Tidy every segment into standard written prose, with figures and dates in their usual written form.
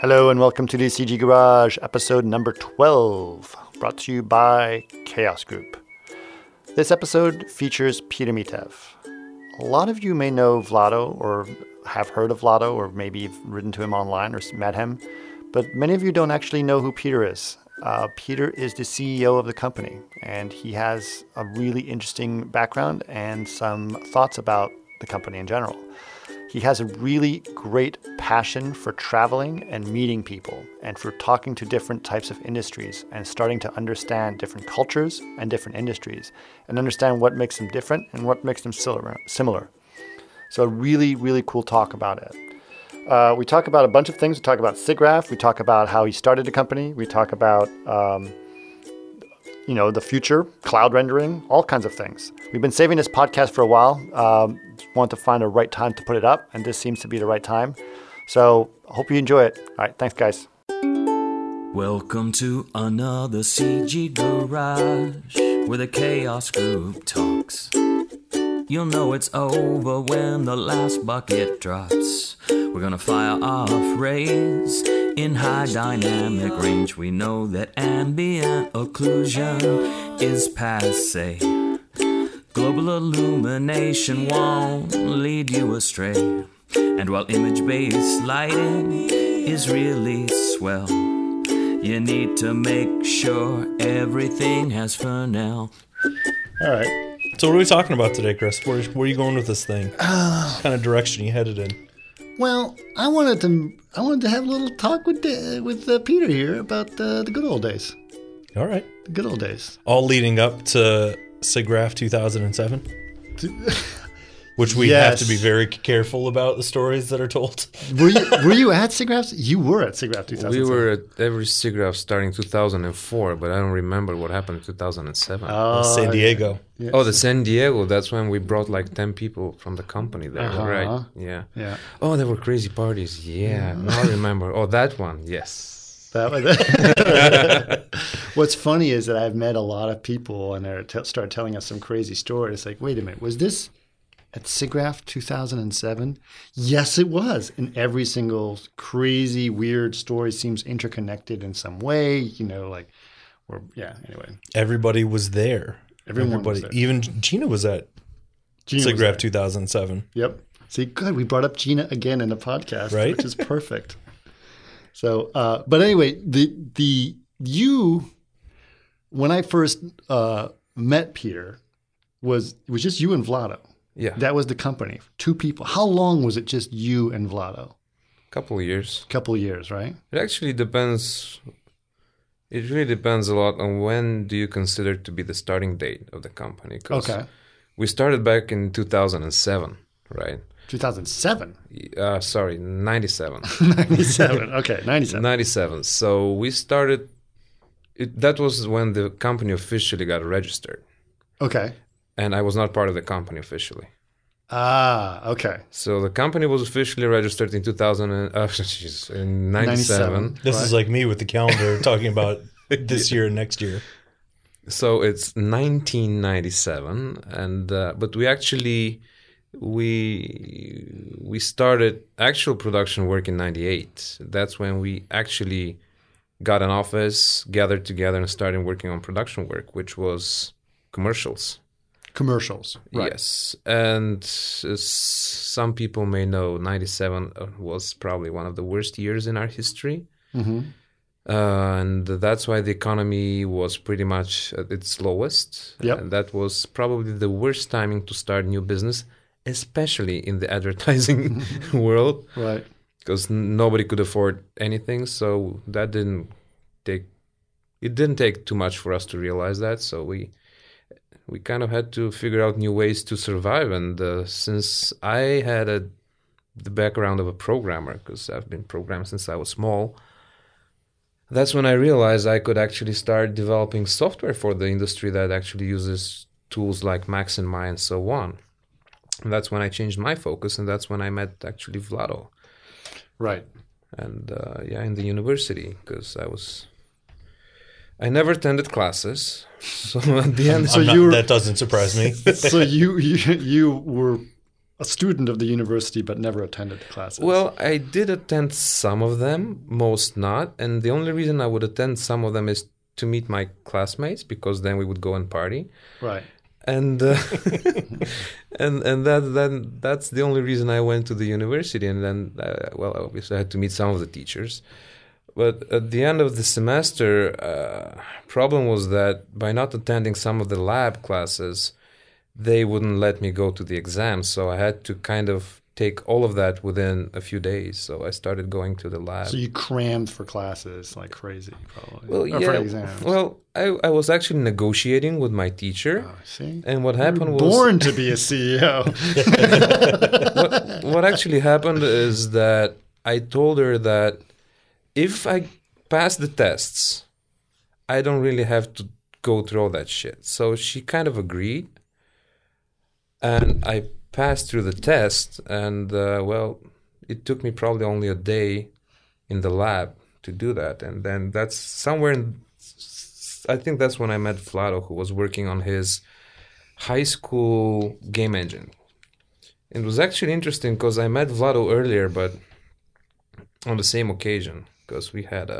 Hello and welcome to the CG Garage, episode number 12, brought to you by Chaos Group. This episode features Peter Mitev. A lot of you may know Vlado or have heard of Vlado or maybe you've written to him online or met him, but many of you don't actually know who Peter is. Peter is the CEO of the company, and he has a really interesting background and some thoughts about the company in general. He has a really great passion for traveling and meeting people and for talking to different types of industries and starting to understand different cultures and different industries and understand what makes them different and what makes them similar. So a really, really cool talk about it. We talk about a bunch of things. We talk about SIGGRAPH. We talk about how he started the company. We talk about the future, cloud rendering, all kinds of things. We've been saving this podcast for a while. Want to find a right time to put it up, and this seems to be the right time. So I hope you enjoy it. All right, thanks, guys. Welcome to another CG Garage, where the Chaos Group talks. You'll know it's over when the last bucket drops. We're gonna fire off rays in high dynamic range. We know that ambient occlusion is passé. Global illumination won't lead you astray. And while image-based lighting is really swell, you need to make sure everything has Fresnel. All right. So what are we talking about today, Chris? Where are you going with this thing? What kind of direction you headed in? Well, I wanted to have a little talk with Peter here about the good old days. All right. The good old days. All leading up to SIGGRAPH 2007, which we Yes. have to be very careful about the stories that are told. Were you at SIGGRAPH? You were at SIGGRAPH 2007. We were at every SIGGRAPH starting 2004, but I don't remember what happened in 2007. San Diego. Yes. Oh, the San Diego. That's when we brought like 10 people from the company there, right? Yeah. Yeah. Oh, there were crazy parties. Yeah. Now I remember. Oh, that one. Yes. What's funny is that I've met a lot of people and they start telling us some crazy stories. Like, wait a minute, was this at SIGGRAPH 2007? Yes, it was. And every single crazy, weird story seems interconnected in some way. Anyway. Everybody was there. Everyone was there. Even Gina was at SIGGRAPH 2007. Yep. See, good. We brought up Gina again in the podcast, right? Which is perfect. So, but anyway, when I first met Peter, it was just you and Vlado. Yeah. That was the company. 2 people. How long was it just you and Vlado? Couple of years. Couple of years, right? It actually depends. It really depends a lot on when do you consider to be the starting date of the company. 'Cause Okay. we started back in 2007, right? 2007? Sorry, 97. 97. Okay, 97. 97. So we started, that was when the company officially got registered. Okay. And I was not part of the company officially. Ah, okay. So the company was officially registered in 97. This is like me with the calendar talking about this year and next year. So it's 1997. And but we actually... We started actual production work in 98. That's when we actually got an office, gathered together, and started working on production work, which was commercials. Commercials, right. Yes. And some people may know 97 was probably one of the worst years in our history. Mm-hmm. And that's why the economy was pretty much at its lowest. Yep. And that was probably the worst timing to start new business, especially in the advertising world, Right. because nobody could afford anything. So that didn't take too much for us to realize that. So we kind of had to figure out new ways to survive. And since I had the background of a programmer, because I've been programmed since I was small, that's when I realized I could actually start developing software for the industry that actually uses tools like Max and Mi and so on. And that's when I changed my focus, and that's when I met actually Vlado. Right. And in the university, because I never attended classes. So at the end, So you were- that doesn't surprise me. So you were a student of the university but never attended the classes. Well, I did attend some of them, most not. And the only reason I would attend some of them is to meet my classmates, because then we would go and party. Right. And and that's the only reason I went to the university. And then, well, obviously I had to meet some of the teachers. But at the end of the semester, problem was that by not attending some of the lab classes, they wouldn't let me go to the exams. So I had to kind of take all of that within a few days. So I started going to the lab. So you crammed for classes like crazy, probably. Well, or yeah. for exams. Well, I was actually negotiating with my teacher. Oh, see? And what happened was... Born to be a CEO. what actually happened is that I told her that if I pass the tests, I don't really have to go through all that shit. So she kind of agreed. And I passed through the test, and well, it took me probably only a day in the lab to do that. And then that's somewhere in, I think that's when I met Vlado, who was working on his high school game engine. It was actually interesting because I met Vlado earlier, but on the same occasion, because we had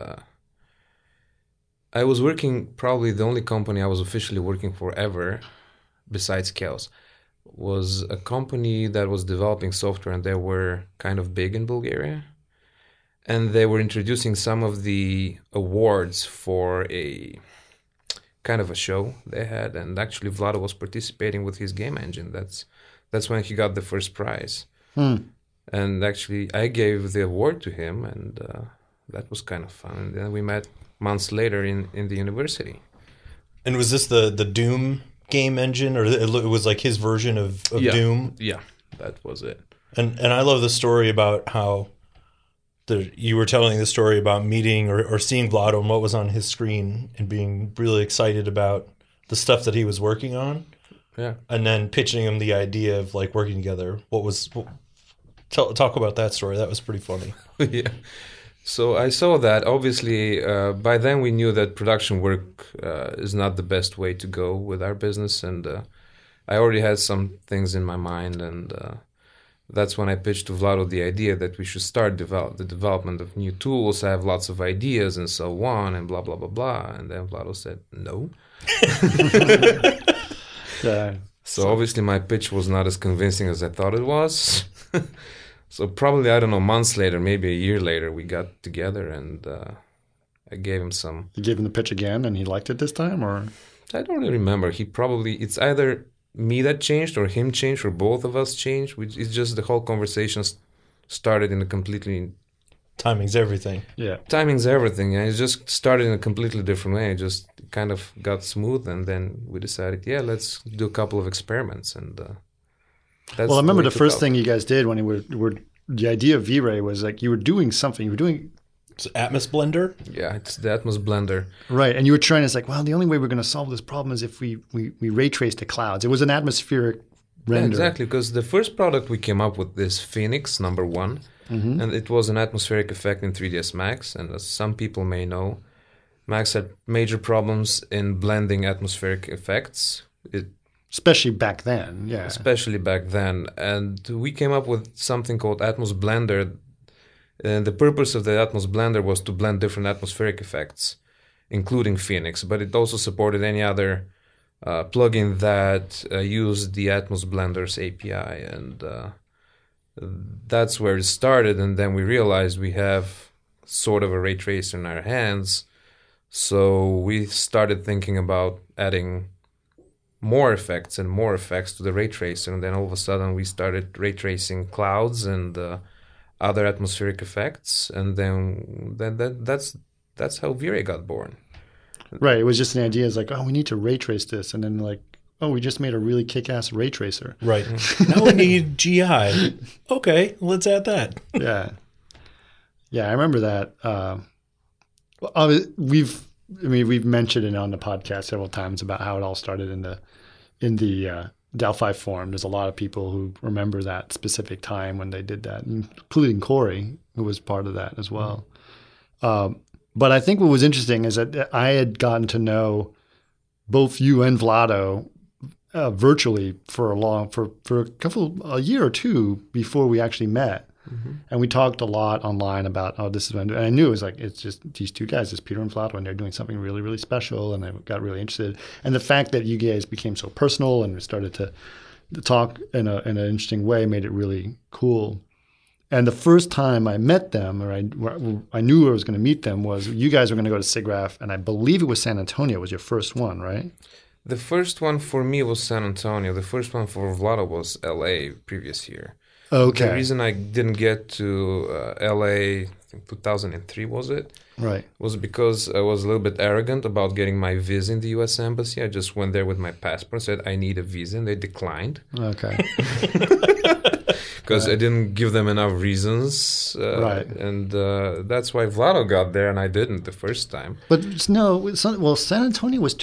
I was working, probably the only company I was officially working for ever, besides Chaos, was a company that was developing software, and they were kind of big in Bulgaria. And they were introducing some of the awards for a kind of a show they had. And actually Vlado was participating with his game engine. That's when he got the first prize. And actually I gave the award to him, and that was kind of fun. And then we met months later in the university. And was this the Doom game engine, or it was like his version of Doom? Yeah, that was it. And I love the story about how you were telling the story about meeting or seeing Vlado and what was on his screen and being really excited about the stuff that he was working on. Yeah. And then pitching him the idea of like working together. Talk about that story. That was pretty funny. Yeah. So I saw that. Obviously, by then we knew that production work is not the best way to go with our business. And I already had some things in my mind. And that's when I pitched to Vlado the idea that we should start the development of new tools. I have lots of ideas and so on and blah, blah, blah, blah. And then Vlado said, no. Yeah. So obviously my pitch was not as convincing as I thought it was. So probably, I don't know, months later, maybe a year later, we got together, and I gave him some... You gave him the pitch again and he liked it this time, or? I don't really remember. It's either me that changed or him changed or both of us changed. It's just the whole conversation started in a completely... Timing's everything. Yeah. Timing's everything. And it just started in a completely different way. It just kind of got smooth, and then we decided, yeah, let's do a couple of experiments, and... Well, I remember the first thing you guys did when you were the idea of V-Ray was like you were doing something. You were doing... It's Atmos Blender? Yeah, it's the Atmos Blender. Right. And you were trying to say, well, the only way we're going to solve this problem is if we ray trace the clouds. It was an atmospheric render. Yeah, exactly, because the first product we came up with is Phoenix, number one. Mm-hmm. And it was an atmospheric effect in 3ds Max. And as some people may know, Max had major problems in blending atmospheric effects. Especially back then, yeah. Especially back then. And we came up with something called Atmos Blender. And the purpose of the Atmos Blender was to blend different atmospheric effects, including Phoenix. But it also supported any other plugin that used the Atmos Blender's API. And that's where it started. And then we realized we have sort of a ray tracer in our hands. So we started thinking about adding more effects to the ray tracer, and then all of a sudden we started ray tracing clouds and other atmospheric effects, and then that's how V-Ray got born. Right. It was just an idea. It's like, oh, we need to ray trace this, and then like, oh, we just made a really kick-ass ray tracer. Right. Now we need GI. Okay, let's add that. Yeah. Yeah, I remember that. We've mentioned it on the podcast several times about how it all started in the Delphi forum. There's a lot of people who remember that specific time when they did that, including Corey, who was part of that as well. But I think what was interesting is that I had gotten to know both you and Vlado virtually for a year or two before we actually met. Mm-hmm. And we talked a lot online about, this is what I'm doing. And I knew it was like, it's just these two guys, it's Peter and Vlado, and they're doing something really, really special. And I got really interested. And the fact that you guys became so personal and we started to talk in an interesting way made it really cool. And the first time I met them, or I knew I was going to meet them, was you guys were going to go to SIGGRAPH, and I believe it was San Antonio was your first one, right? The first one for me was San Antonio. The first one for Vlado was LA previous year. Okay. The reason I didn't get to LA, I think 2003 was it? Right. Was because I was a little bit arrogant about getting my visa in the U.S. Embassy. I just went there with my passport, said I need a visa, and they declined. Okay. Because I didn't give them enough reasons. Right. And that's why Vlado got there, and I didn't the first time. But no, San Antonio was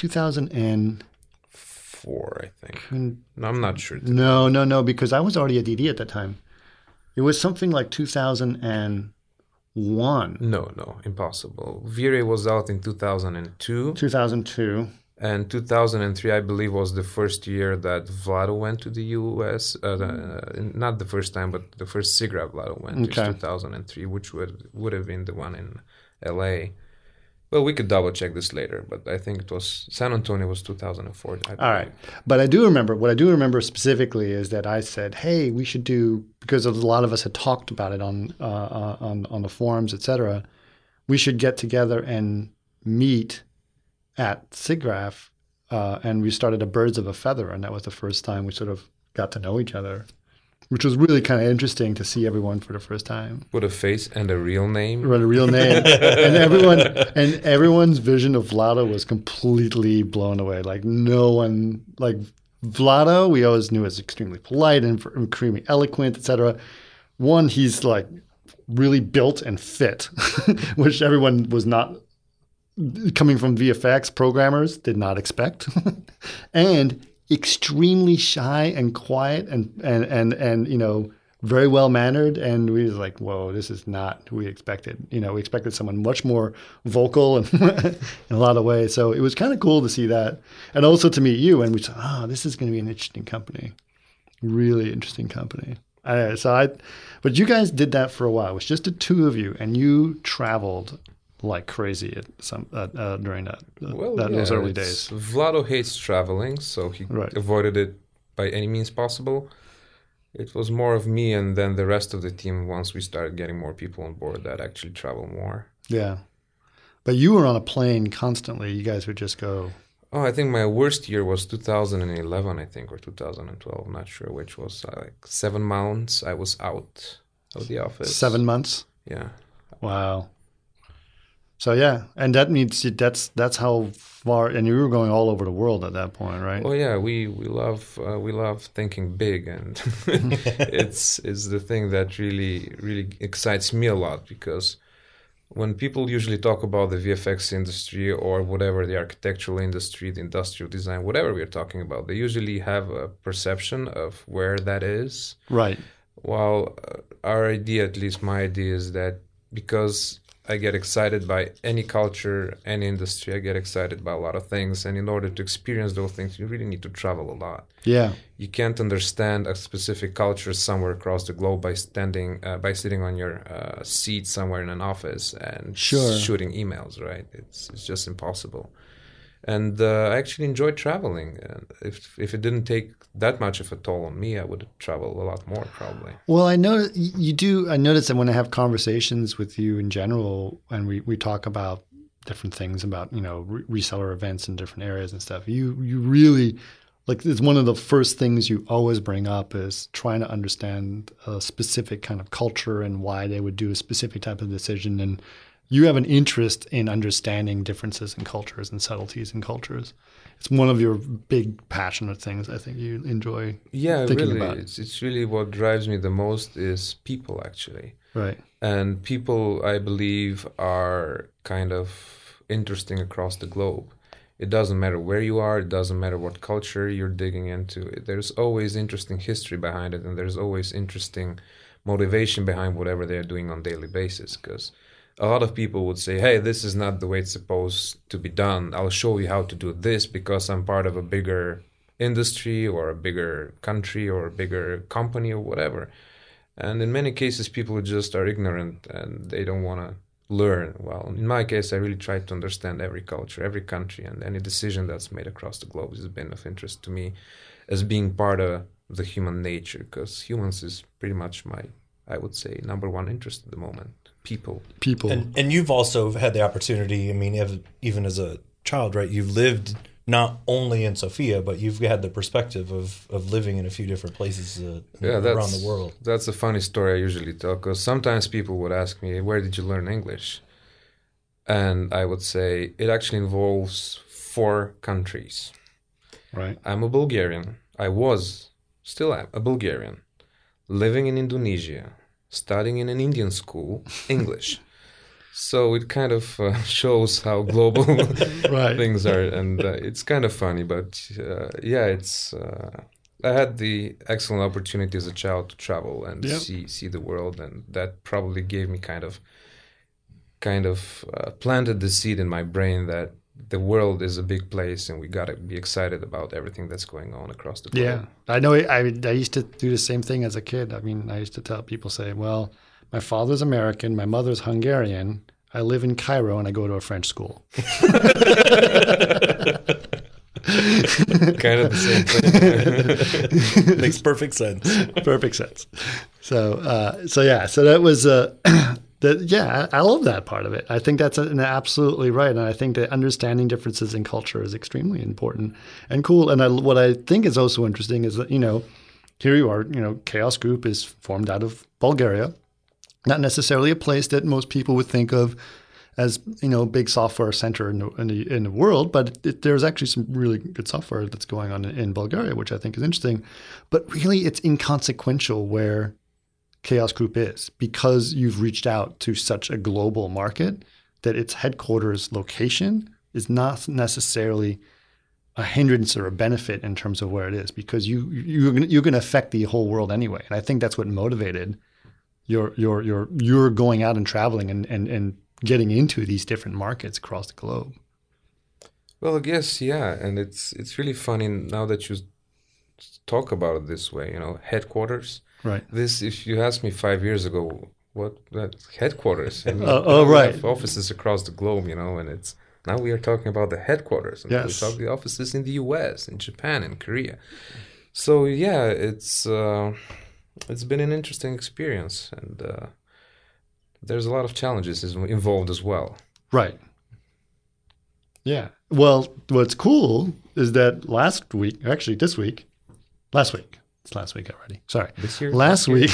2004, I think. No, I'm not sure. No, because I was already at DD at that time. It was something like 2001. No, impossible. Virey was out in 2002. 2002. And 2003, I believe, was the first year that Vlado went to the U.S. Not the first time, but the first SIGGRAPH Vlado went to 2003, which would have been the one in L.A. Well, we could double check this later, but I think it was San Antonio was 2004. All right, but I do remember what I do remember specifically is that I said, "Hey, we should do," because a lot of us had talked about it on the forums, etc. We should get together and meet at SIGGRAPH, and we started a Birds of a Feather, and that was the first time we sort of got to know each other, which was really kind of interesting to see everyone for the first time. With a face and a real name. Right, a real name. and everyone's vision of Vlado was completely blown away. Like no one, like Vlado, we always knew was extremely polite and extremely eloquent, etc. One, he's like really built and fit, which everyone was not, coming from VFX programmers, did not expect. And extremely shy and quiet and very well mannered, and we was like, whoa, this is not who we expected. We expected someone much more vocal and in a lot of ways. So it was kind of cool to see that, and also to meet you. And we said, this is going to be an interesting company, really interesting company. But you guys did that for a while. It was just the two of you, and you traveled like crazy at during those early days. Vlado hates traveling, so he avoided it by any means possible. It was more of me and then the rest of the team, once we started getting more people on board, that actually travel more. Yeah. But you were on a plane constantly. You guys would just go. Oh, I think my worst year was 2011, I think, or 2012. I'm not sure which was. Like 7 months I was out of the office. 7 months? Yeah. Wow. So yeah, and that means that's how far. And you were going all over the world at that point, right? Oh yeah, we love thinking big, and it's the thing that really excites me a lot, because when people usually talk about the VFX industry or whatever, the architectural industry, the industrial design, whatever we're talking about, they usually have a perception of where that is. Right. While our idea, at least my idea, is that because I get excited by any culture, any industry. I get excited by a lot of things. And in order to experience those things, you really need to travel a lot. Yeah. You can't understand a specific culture somewhere across the globe by sitting on your seat somewhere in an office and shooting emails, right? It's just impossible. And I actually enjoy traveling. If it didn't take that much of a toll on me, I would travel a lot more probably. Well, I know you do. I notice that when I have conversations with you in general, and we talk about different things about reseller events in different areas and stuff, you really, like, it's one of the first things you always bring up is trying to understand a specific kind of culture and why they would do a specific type of decision. And you have an interest in understanding differences in cultures and subtleties in cultures. It's one of your big passionate things I think you enjoy thinking about. It's really what drives me the most is people, actually. Right. And people, I believe, are kind of interesting across the globe. It doesn't matter where you are. It doesn't matter what culture you're digging into. There's always interesting history behind it, and there's always interesting motivation behind whatever they're doing on a daily basis, because a lot of people would say, hey, this is not the way it's supposed to be done. I'll show you how to do this because I'm part of a bigger industry or a bigger country or a bigger company or whatever. And in many cases, people just are ignorant and they don't want to learn. Well, in my case, I really try to understand every culture, every country, and any decision that's made across the globe has been of interest to me as being part of the human nature, because humans is pretty much my, I would say, number one interest at the moment. People. And you've also had the opportunity, I mean, even as a child, right? You've lived not only in Sofia, but you've had the perspective of living in a few different places around the world. That's a funny story I usually tell, because sometimes people would ask me, where did you learn English? And I would say, it actually involves 4 countries. Right. I'm a Bulgarian. Still am a Bulgarian, living in Indonesia, studying in an Indian school, English. So it kind of shows how global things are, and it's kind of funny. But I had the excellent opportunity as a child to travel and see the world, and that probably gave me kind of planted the seed in my brain that the world is a big place, and we got to be excited about everything that's going on across the globe. Yeah, I know. I used to do the same thing as a kid. I mean, I used to tell people, say, well, my father's American, my mother's Hungarian, I live in Cairo, and I go to a French school. Kind of the same thing. Makes perfect sense. Perfect sense. So that was I love that part of it. I think that's absolutely right, and I think that understanding differences in culture is extremely important and cool. And what I think is also interesting is that here you are. Chaos Group is formed out of Bulgaria, not necessarily a place that most people would think of as big software center in the world, but there's actually some really good software that's going on in Bulgaria, which I think is interesting. But really, it's inconsequential where Chaos Group is, because you've reached out to such a global market that its headquarters location is not necessarily a hindrance or a benefit in terms of where it is, because you're going to affect the whole world anyway. And I think that's what motivated your going out and traveling and getting into these different markets across the globe. Well, I guess, yeah. And it's really funny now that you talk about it this way, headquarters. Right. This, if you asked me 5 years ago, that headquarters? I mean, right. We have offices across the globe, and now we are talking about the headquarters. And yes. We talk the offices in the U.S., in Japan, in Korea. So yeah, it's been an interesting experience, and there's a lot of challenges involved as well. Right. Yeah. Well, what's cool is that last week already. Sorry. This year? Last week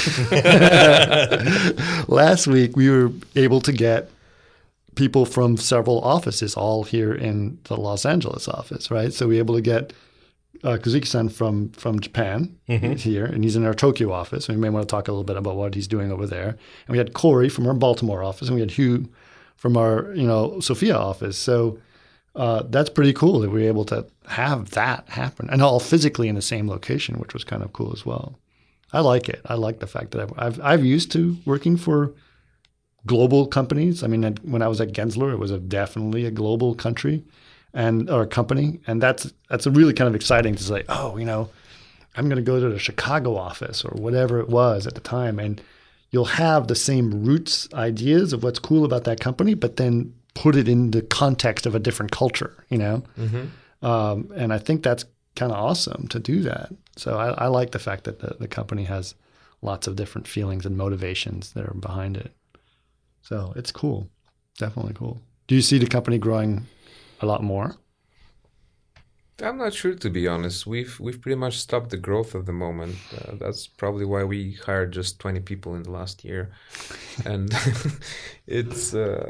we were able to get people from several offices all here in the Los Angeles office, right? So we were able to get Kazuki-san from Japan here, and he's in our Tokyo office. And we may want to talk a little bit about what he's doing over there. And we had Corey from our Baltimore office, and we had Hugh from our Sofia office. So that's pretty cool that we were able to have that happen, and all physically in the same location, which was kind of cool as well. I like it. I like the fact that I've used to working for global companies. I mean, when I was at Gensler, it was definitely a global country or company, and that's really kind of exciting to say, I'm going to go to the Chicago office or whatever it was at the time, and you'll have the same roots ideas of what's cool about that company, but then put it in the context of a different culture, and I think that's kind of awesome to do that. So I like the fact that the company has lots of different feelings and motivations that are behind it. So it's cool, definitely cool. Do you see the company growing a lot more? I'm not sure, to be honest. We've pretty much stopped the growth at the moment. That's probably why we hired just 20 people in the last year, and it's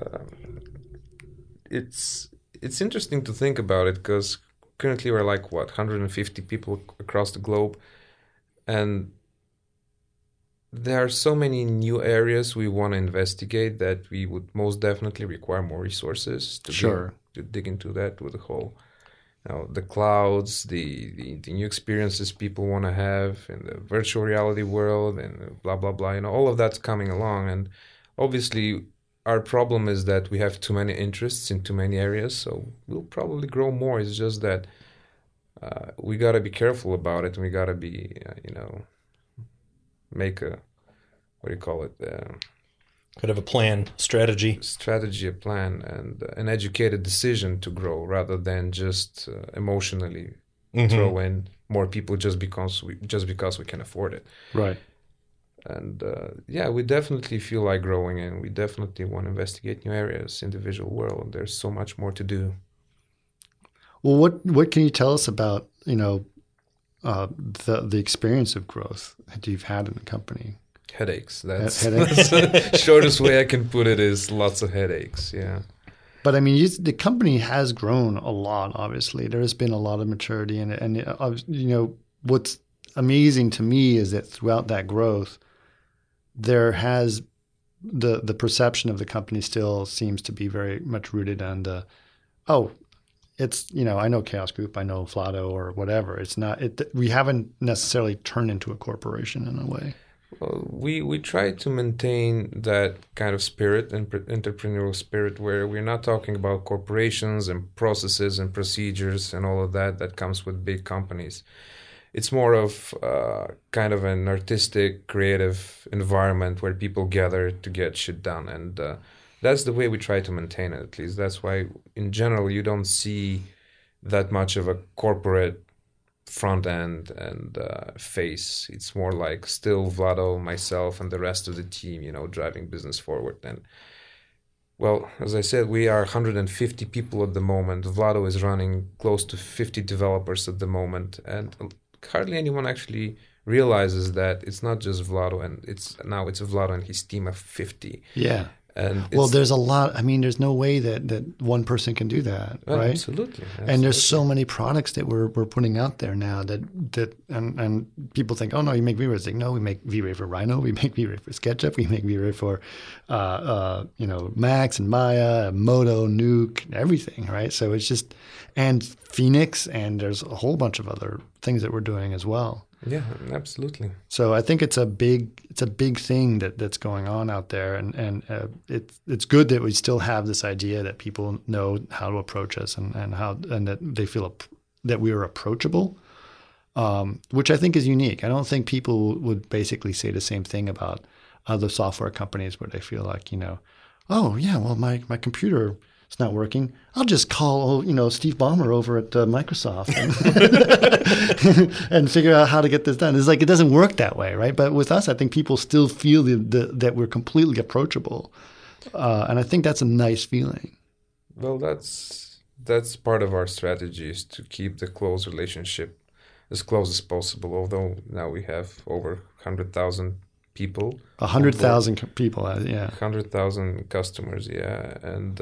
interesting to think about it, because currently we're 150 people across the globe, and there are so many new areas we want to investigate that we would most definitely require more resources to dig into that, with the whole, the clouds, the new experiences people want to have in the virtual reality world, and blah, blah, blah. All of that's coming along. And obviously our problem is that we have too many interests in too many areas, so we'll probably grow more. It's just that we got to be careful about it. We got to be, make a, what do you call it? Kind of a plan, strategy. A plan, and an educated decision to grow rather than just emotionally throw in more people just because we can afford it. Right. And we definitely feel like growing, and we definitely want to investigate new areas in the visual world. There's so much more to do. Well, what can you tell us about the experience of growth that you've had in the company? Headaches. That's Headaches? the shortest way I can put it is lots of headaches. Yeah. But I mean, the company has grown a lot. Obviously, there has been a lot of maturity in it, and what's amazing to me is that throughout that growth, there has the perception of the company still seems to be very much rooted on it's I know Chaos Group, I know Vlado or whatever. It's not we haven't necessarily turned into a corporation in a way. Well, we try to maintain that kind of spirit and entrepreneurial spirit where we're not talking about corporations and processes and procedures and all of that comes with big companies. It's more of kind of an artistic, creative environment where people gather to get shit done. And that's the way we try to maintain it, at least. That's why, in general, you don't see that much of a corporate front end and face. It's more like still Vlado, myself, and the rest of the team, driving business forward. And well, as I said, we are 150 people at the moment. Vlado is running close to 50 developers at the moment, and hardly anyone actually realizes that it's not just Vlado, and it's Vlado and his team of 50. Yeah. And there's a lot. I mean, there's no way that one person can do that, right? Absolutely. And there's so many products that we're putting out there now that and people think, oh no, you make V-Ray. It's like, no, we make V-Ray for Rhino, we make V-Ray for SketchUp, we make V-Ray for Max and Maya, Moto, Nuke, everything, right? So it's just and Phoenix, and there's a whole bunch of other things that we're doing as well. Yeah, absolutely. So I think it's a big thing that's going on out there, and it's good that we still have this idea that people know how to approach us and that they feel that we are approachable, which I think is unique. I don't think people would basically say the same thing about other software companies where they feel like, oh yeah, well my computer it's not working. I'll just call, Steve Ballmer over at Microsoft and figure out how to get this done. It's like it doesn't work that way, right? But with us, I think people still feel that we're completely approachable, and I think that's a nice feeling. Well, that's part of our strategy is to keep the close relationship as close as possible. Although now we have over 100,000 people. 100,000 people, yeah. 100,000 customers, yeah. And,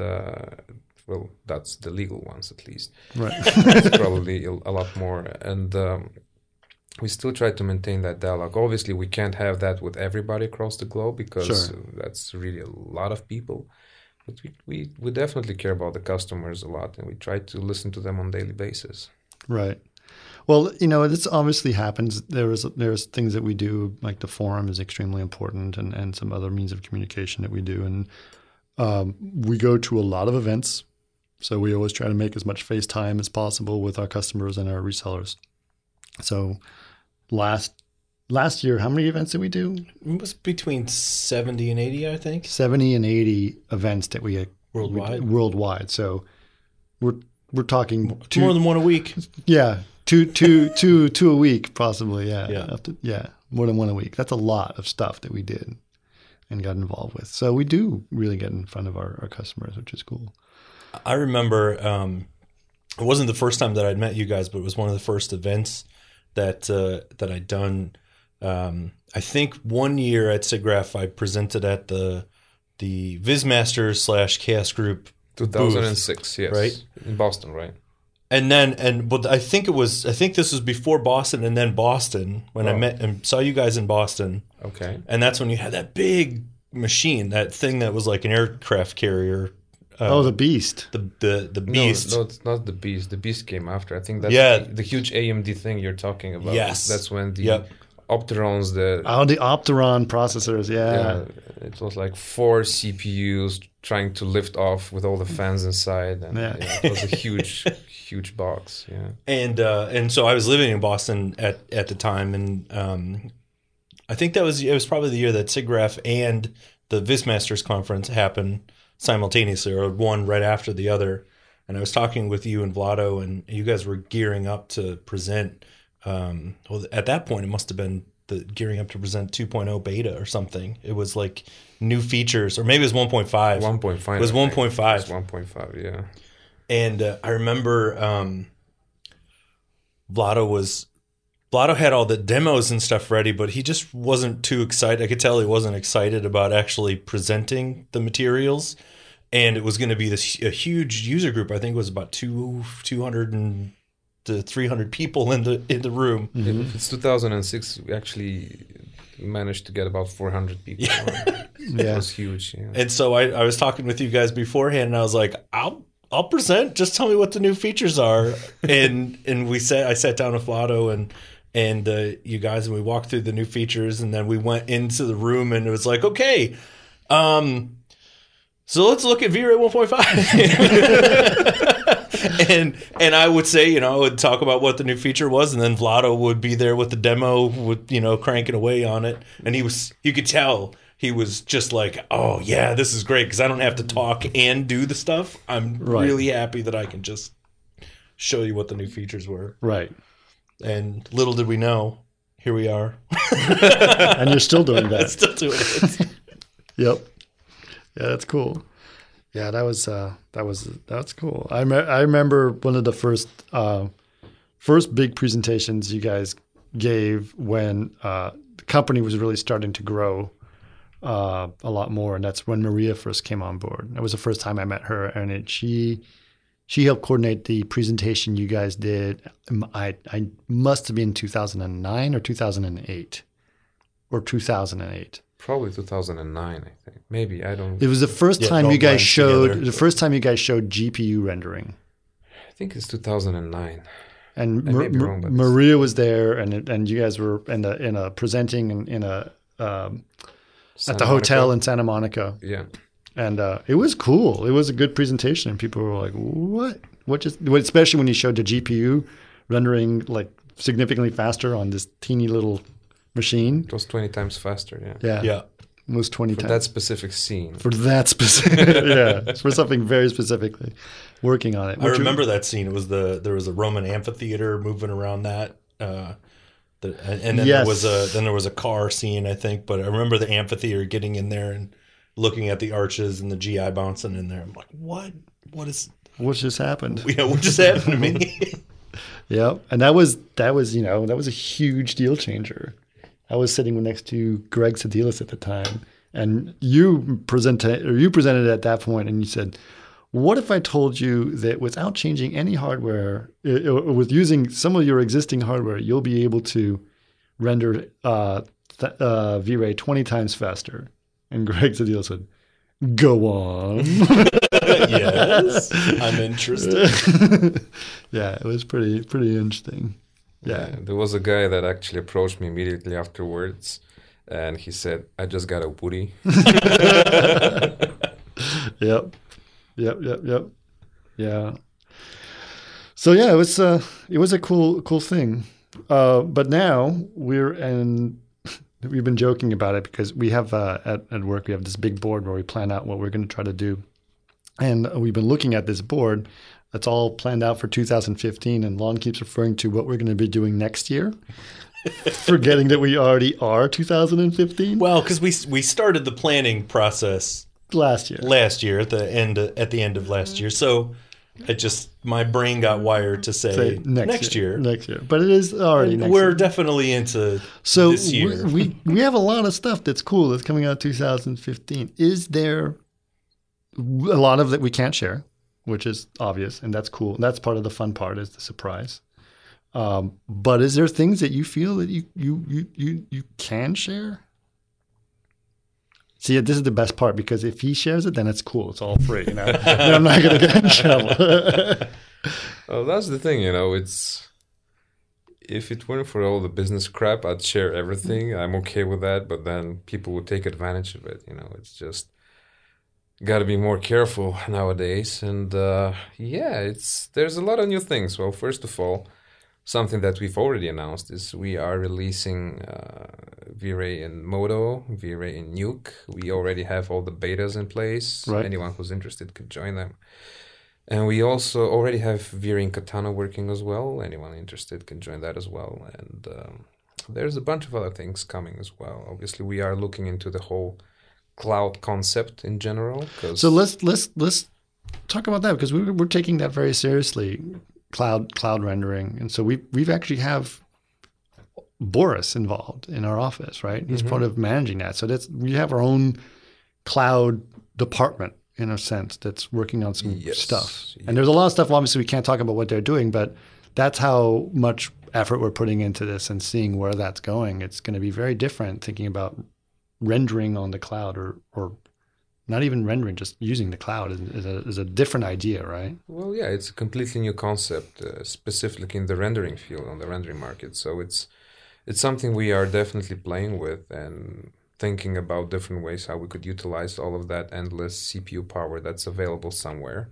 that's the legal ones at least. Right. It's probably a lot more. And we still try to maintain that dialogue. Obviously, we can't have that with everybody across the globe because that's really a lot of people. But we definitely care about the customers a lot, and we try to listen to them on a daily basis. Right. Well, this obviously happens. There's things that we do, like the forum is extremely important, and some other means of communication that we do. And we go to a lot of events, so we always try to make as much face time as possible with our customers and our resellers. So last year, how many events did we do? It was between 70 and 80, I think. 70 and 80 events that we worldwide. So we're talking more than one a week. Yeah. Two a week, possibly. Yeah. More than one a week. That's a lot of stuff that we did and got involved with. So we do really get in front of our customers, which is cool. I remember it wasn't the first time that I'd met you guys, but it was one of the first events that I'd done. I think one year at SIGGRAPH, I presented at the VizMasters / Chaos Group 2006, booth, yes, right in Boston, right? But I think this was before Boston and then Boston when I met and saw you guys in Boston. Okay. And that's when you had that big machine, that thing that was like an aircraft carrier. The Beast. The Beast. No, it's not the Beast. The Beast came after. I think that's the huge AMD thing you're talking about. Yes. That's when the Opterons that the Opteron processors, yeah. it was like 4 CPUs trying to lift off with all the fans inside, and it was a huge box. Yeah, and so I was living in Boston at the time, and I think it was probably the year that SIGGRAPH and the VisMasters conference happened simultaneously, or one right after the other. And I was talking with you and Vlado, and you guys were gearing up to present. Well, at that point, it must have been gearing up to present 2.0 beta or something. It was like new features, or maybe it was 1.5. 1.5. It was 1.5. It was 1.5, yeah. And I remember Vlado had all the demos and stuff ready, but he just wasn't too excited. I could tell he wasn't excited about actually presenting the materials. And it was going to be a huge user group. I think it was about 200 to 300 people in the room. Mm-hmm. It's 2006. We actually managed to get about 400 people. It was huge. Yeah. And so I was talking with you guys beforehand, and I was like, I'll present. Just tell me what the new features are. and I sat down with Vlado and you guys, and we walked through the new features, and then we went into the room, and it was like, okay, so let's look at V-Ray 1.5. and I would say, I would talk about what the new feature was, and then Vlado would be there with the demo, with cranking away on it, and you could tell he was just like, oh yeah, this is great because I don't have to talk and do the stuff. I'm really happy that I can just show you what the new features were. Right. And little did we know, here we are. And you're still doing that. Still doing it. Yep. Yeah, that's cool. Yeah, that's cool. I remember one of the first big presentations you guys gave when the company was really starting to grow a lot more, and that's when Maria first came on board. That was the first time I met her, and she helped coordinate the presentation you guys did. I must have been 2009 or 2008 or 2008. Probably 2009, I think. Maybe, I don't. It was the first time you guys showed GPU rendering. I think it's 2009. And I may be wrong, but Maria was there, and you guys were in a presenting in a at the hotel in Santa Monica. Yeah. And it was cool. It was a good presentation, and people were like, "What? Especially when you showed the GPU rendering like significantly faster on this teeny little machine. It was 20 times faster. Yeah. It was 20 times. For that specific scene. For that specific, yeah, for something very specifically, working on it. I remember that scene. It was there was a Roman amphitheater moving around that. And then there was a car scene, I think. But I remember the amphitheater getting in there and looking at the arches and the GI bouncing in there. I'm like, what just happened? Yeah, what just happened to me? Yeah, and that was a huge deal changer. I was sitting next to Greg Sedilis at the time, and you presented at that point, and you said, "What if I told you that without changing any hardware, with using some of your existing hardware, you'll be able to render V-Ray 20 times faster?" And Greg Sedilis said, "Go on." Yes, I'm interested. Yeah, it was pretty interesting. Yeah, there was a guy that actually approached me immediately afterwards, and he said, "I just got a Woody." Yep. Yeah. So yeah, it was a cool thing. But now we've been joking about it because we have at work we have this big board where we plan out what we're going to try to do, and we've been looking at this board. That's all planned out for 2015, and Lon keeps referring to what we're going to be doing next year, forgetting that we already are 2015. Well, because we started the planning process last year at the end of last year, so my brain got wired to say next year. But it is already next year. We're definitely into this year. We have a lot of stuff that's cool that's coming out 2015. Is there a lot of that we can't share? Which is obvious, and that's cool. And that's part of the fun part, is the surprise. But is there things that you feel that you can share? See, this is the best part, because if he shares it, then it's cool. It's all free. Then I'm not going to get in trouble. Well, that's the thing. if it weren't for all the business crap, I'd share everything. I'm okay with that, but then people would take advantage of it. It's just got to be more careful nowadays. And there's a lot of new things. Well, first of all, something that we've already announced is we are releasing V-Ray in Modo, V-Ray in Nuke. We already have all the betas in place. Right. Anyone who's interested could join them. And we also already have V-Ray in Katana working as well. Anyone interested can join that as well. And there's a bunch of other things coming as well. Obviously, we are looking into the whole cloud concept in general. So let's talk about that, because we're taking that very seriously. Cloud rendering, and so we've actually have Boris involved in our office, right? He's part of managing that. So we have our own cloud department in a sense that's working on some stuff. And there's a lot of stuff. Obviously, we can't talk about what they're doing, but that's how much effort we're putting into this and seeing where that's going. It's going to be very different thinking about rendering on the cloud or not even rendering, just using the cloud is a different idea, right? Well, yeah, it's a completely new concept, specifically in the rendering field, on the rendering market. So it's something we are definitely playing with and thinking about different ways how we could utilize all of that endless CPU power that's available somewhere.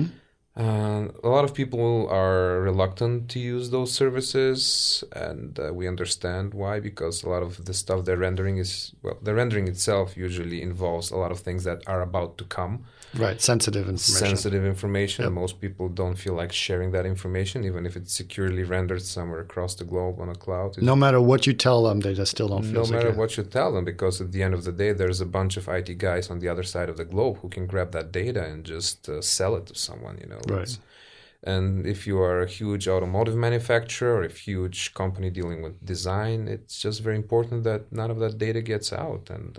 A lot of people are reluctant to use those services, and we understand why, because a lot of the stuff they're rendering the rendering itself usually involves a lot of things that are about to come. Right, sensitive information. Yep. Most people don't feel like sharing that information, even if it's securely rendered somewhere across the globe on a cloud. No matter what you tell them, they just still don't feel secure. No matter what you tell them, because at the end of the day, there's a bunch of IT guys on the other side of the globe who can grab that data and just sell it to someone, Right. And if you are a huge automotive manufacturer or a huge company dealing with design, it's just very important that none of that data gets out. And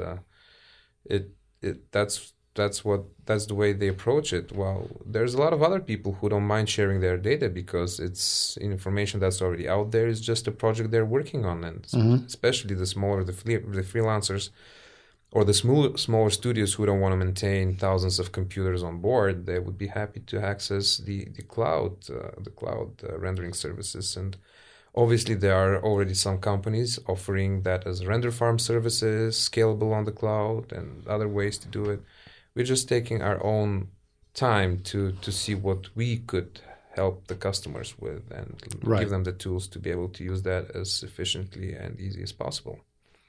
that's the way they approach it. Well, there's a lot of other people who don't mind sharing their data because it's information that's already out there. It's just a project they're working on, and especially the smaller the freelancers or the smaller studios who don't want to maintain thousands of computers on board. They would be happy to access the cloud rendering services. And obviously, there are already some companies offering that as render farm services, scalable on the cloud, and other ways to do it. We're just taking our own time to see what we could help the customers with and give them the tools to be able to use that as efficiently and easy as possible.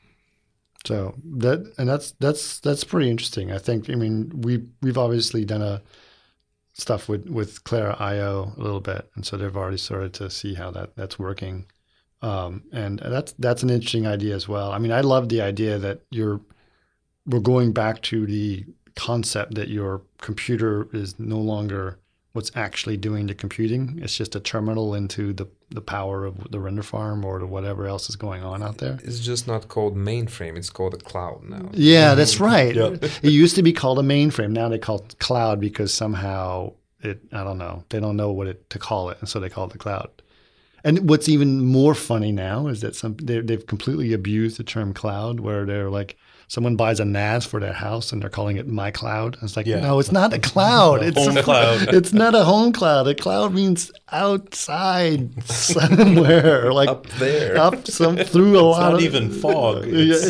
So that's pretty interesting. I think. I mean, we've obviously done stuff with Clara IO a little bit, and so they've already started to see how that's working, and that's an interesting idea as well. I mean, I love the idea that we're going back to the concept that your computer is no longer what's actually doing the computing. It's just a terminal into the power of the render farm or whatever else is going on out there. It's just not called mainframe. It's called a cloud now. Yeah, that's right. Yep. It used to be called a mainframe. Now they call it cloud because somehow I don't know. They don't know what to call it, and so they call it the cloud. And what's even more funny now is that they've completely abused the term cloud, where they're like, someone buys a NAS for their house and they're calling it my cloud. It's like, no, it's not a cloud. It's home cloud. It's not a home cloud. A cloud means outside somewhere, like up there, through a lot of. It's not even fog.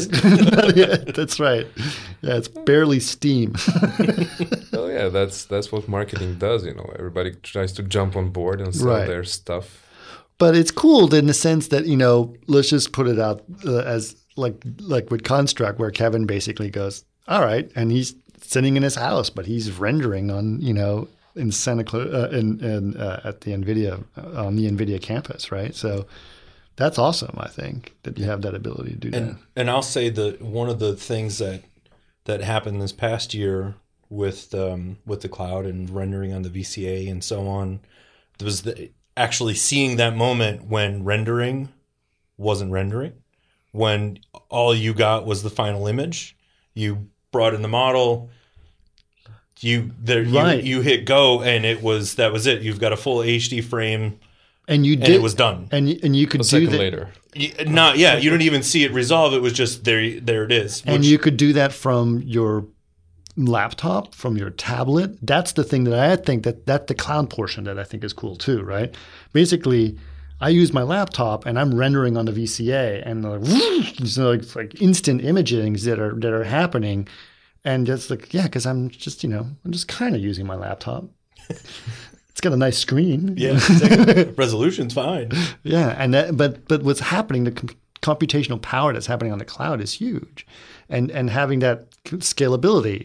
That's right. Yeah, it's barely steam. Oh yeah, that's what marketing does. Everybody tries to jump on board and sell their stuff. But it's cool in the sense that, let's just put it out as like with Construct, where Kevin basically goes, all right, and he's sitting in his house, but he's rendering on, in Santa Clara, at the NVIDIA, on the NVIDIA campus, right? So that's awesome, I think, that you have that ability to do that. And I'll say that one of the things that happened this past year with the cloud and rendering on the VCA and so on, was actually seeing that moment when rendering wasn't rendering, when all you got was the final image. You brought in the model, you hit go, and that was it. You've got a full HD frame, and it was done. And you could do that later. You don't even see it resolve. It was just there it is. And you could do that from your laptop, from your tablet. That's the thing that I think that's the cloud portion that I think is cool too, right? Basically, I use my laptop and I'm rendering on the VCA, and it's like instant imagings that are happening, and just like because I'm just kind of using my laptop. It's got a nice screen. Yeah, exactly. Resolution's fine. Yeah, and but what's happening, the computational power that's happening on the cloud is huge, and having that scalability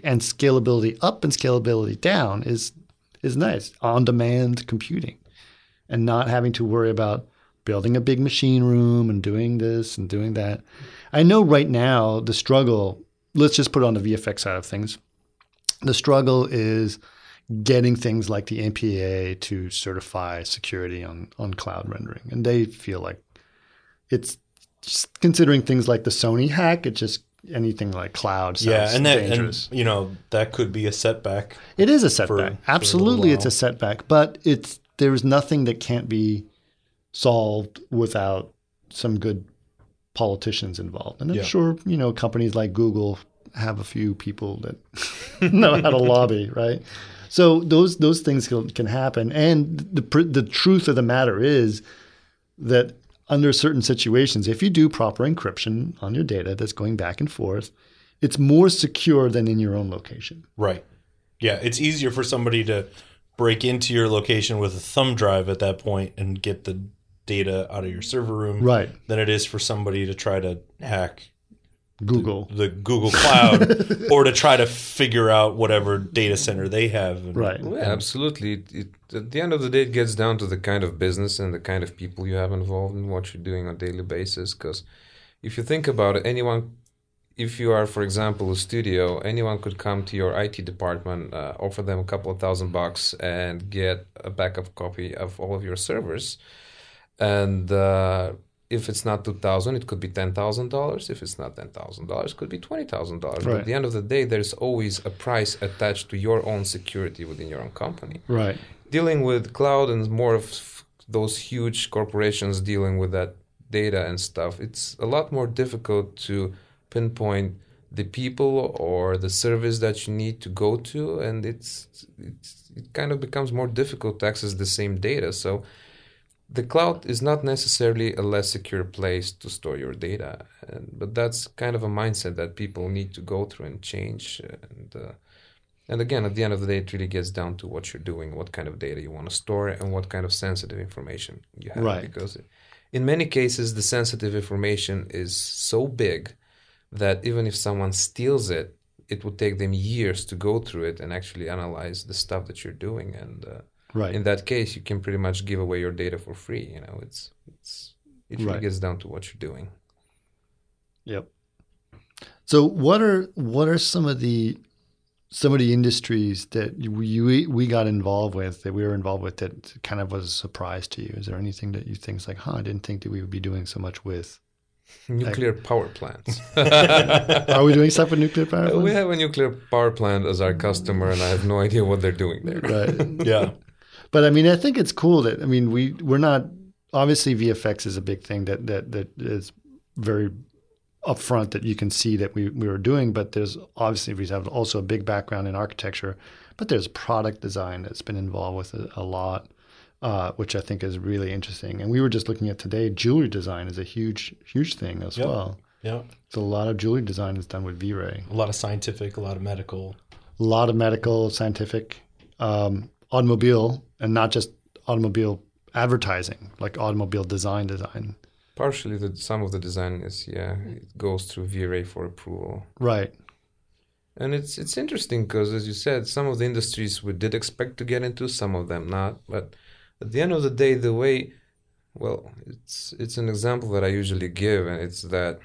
up and scalability down is nice. On-demand computing, and not having to worry about building a big machine room and doing this and doing that. I know right now the struggle. Let's just put it on the VFX side of things. The struggle is getting things like the NPA to certify security on cloud rendering. And they feel like it's just considering things like the Sony hack, it's just anything like cloud sounds dangerous. And that could be a setback. It is a setback. Absolutely, it's while. a setback. But there's nothing that can't be solved without some good politicians involved. And I'm sure, companies like Google have a few people that know how to lobby, right? So those things can happen. And the truth of the matter is that under certain situations, if you do proper encryption on your data that's going back and forth, it's more secure than in your own location. Right. Yeah, it's easier for somebody to break into your location with a thumb drive at that point and get the data out of your server room than it is for somebody to try to hack Google. The Google Cloud or to try to figure out whatever data center they have. Right. Yeah, absolutely. At the end of the day, it gets down to the kind of business and the kind of people you have involved in what you're doing on a daily basis. Because if you think about it, if you are, for example, a studio, anyone could come to your IT department, offer them a couple of $1,000 and get a backup copy of all of your servers. And if it's not $2,000, it could be $10,000. If it's not $10,000, it could be $20,000. Right. But at the end of the day, there's always a price attached to your own security within your own company. Right. Dealing with cloud and more of those huge corporations dealing with that data and stuff, it's a lot more difficult to pinpoint the people or the service that you need to go to, and it kind of becomes more difficult to access the same data. So the cloud is not necessarily a less secure place to store your data, but that's kind of a mindset that people need to go through and change. And again, at the end of the day, it really gets down to what you're doing, what kind of data you want to store, and what kind of sensitive information you have. Right. Because in many cases, the sensitive information is so big that even if someone steals it, it would take them years to go through it and actually analyze the stuff that you're doing. And in that case, you can pretty much give away your data for free. It really gets down to what you're doing. Yep. So what are some of the industries that we got involved with, that we were involved with, that kind of was a surprise to you? Is there anything that you think is like, I didn't think that we would be doing so much with? Nuclear power plants. Are we doing stuff with nuclear power plants? We have a nuclear power plant as our customer, and I have no idea what they're doing there. Right. Yeah. But I mean, I think it's cool that, I mean, we're not, obviously VFX is a big thing that is very upfront, that you can see that we were doing, but there's obviously, we have also a big background in architecture, but there's product design that's been involved with a lot, which I think is really interesting. And we were just looking at today, jewelry design is a huge thing as well. Yeah. So a lot of jewelry design is done with V-Ray. A lot of scientific, a lot of medical. A lot of medical, scientific, automobile, and not just automobile advertising, like automobile design. Partially, some of the design is, it goes through V-Ray for approval. Right. And it's interesting because, as you said, some of the industries we did expect to get into, some of them not. But at the end of the day, it's an example that I usually give, and it's that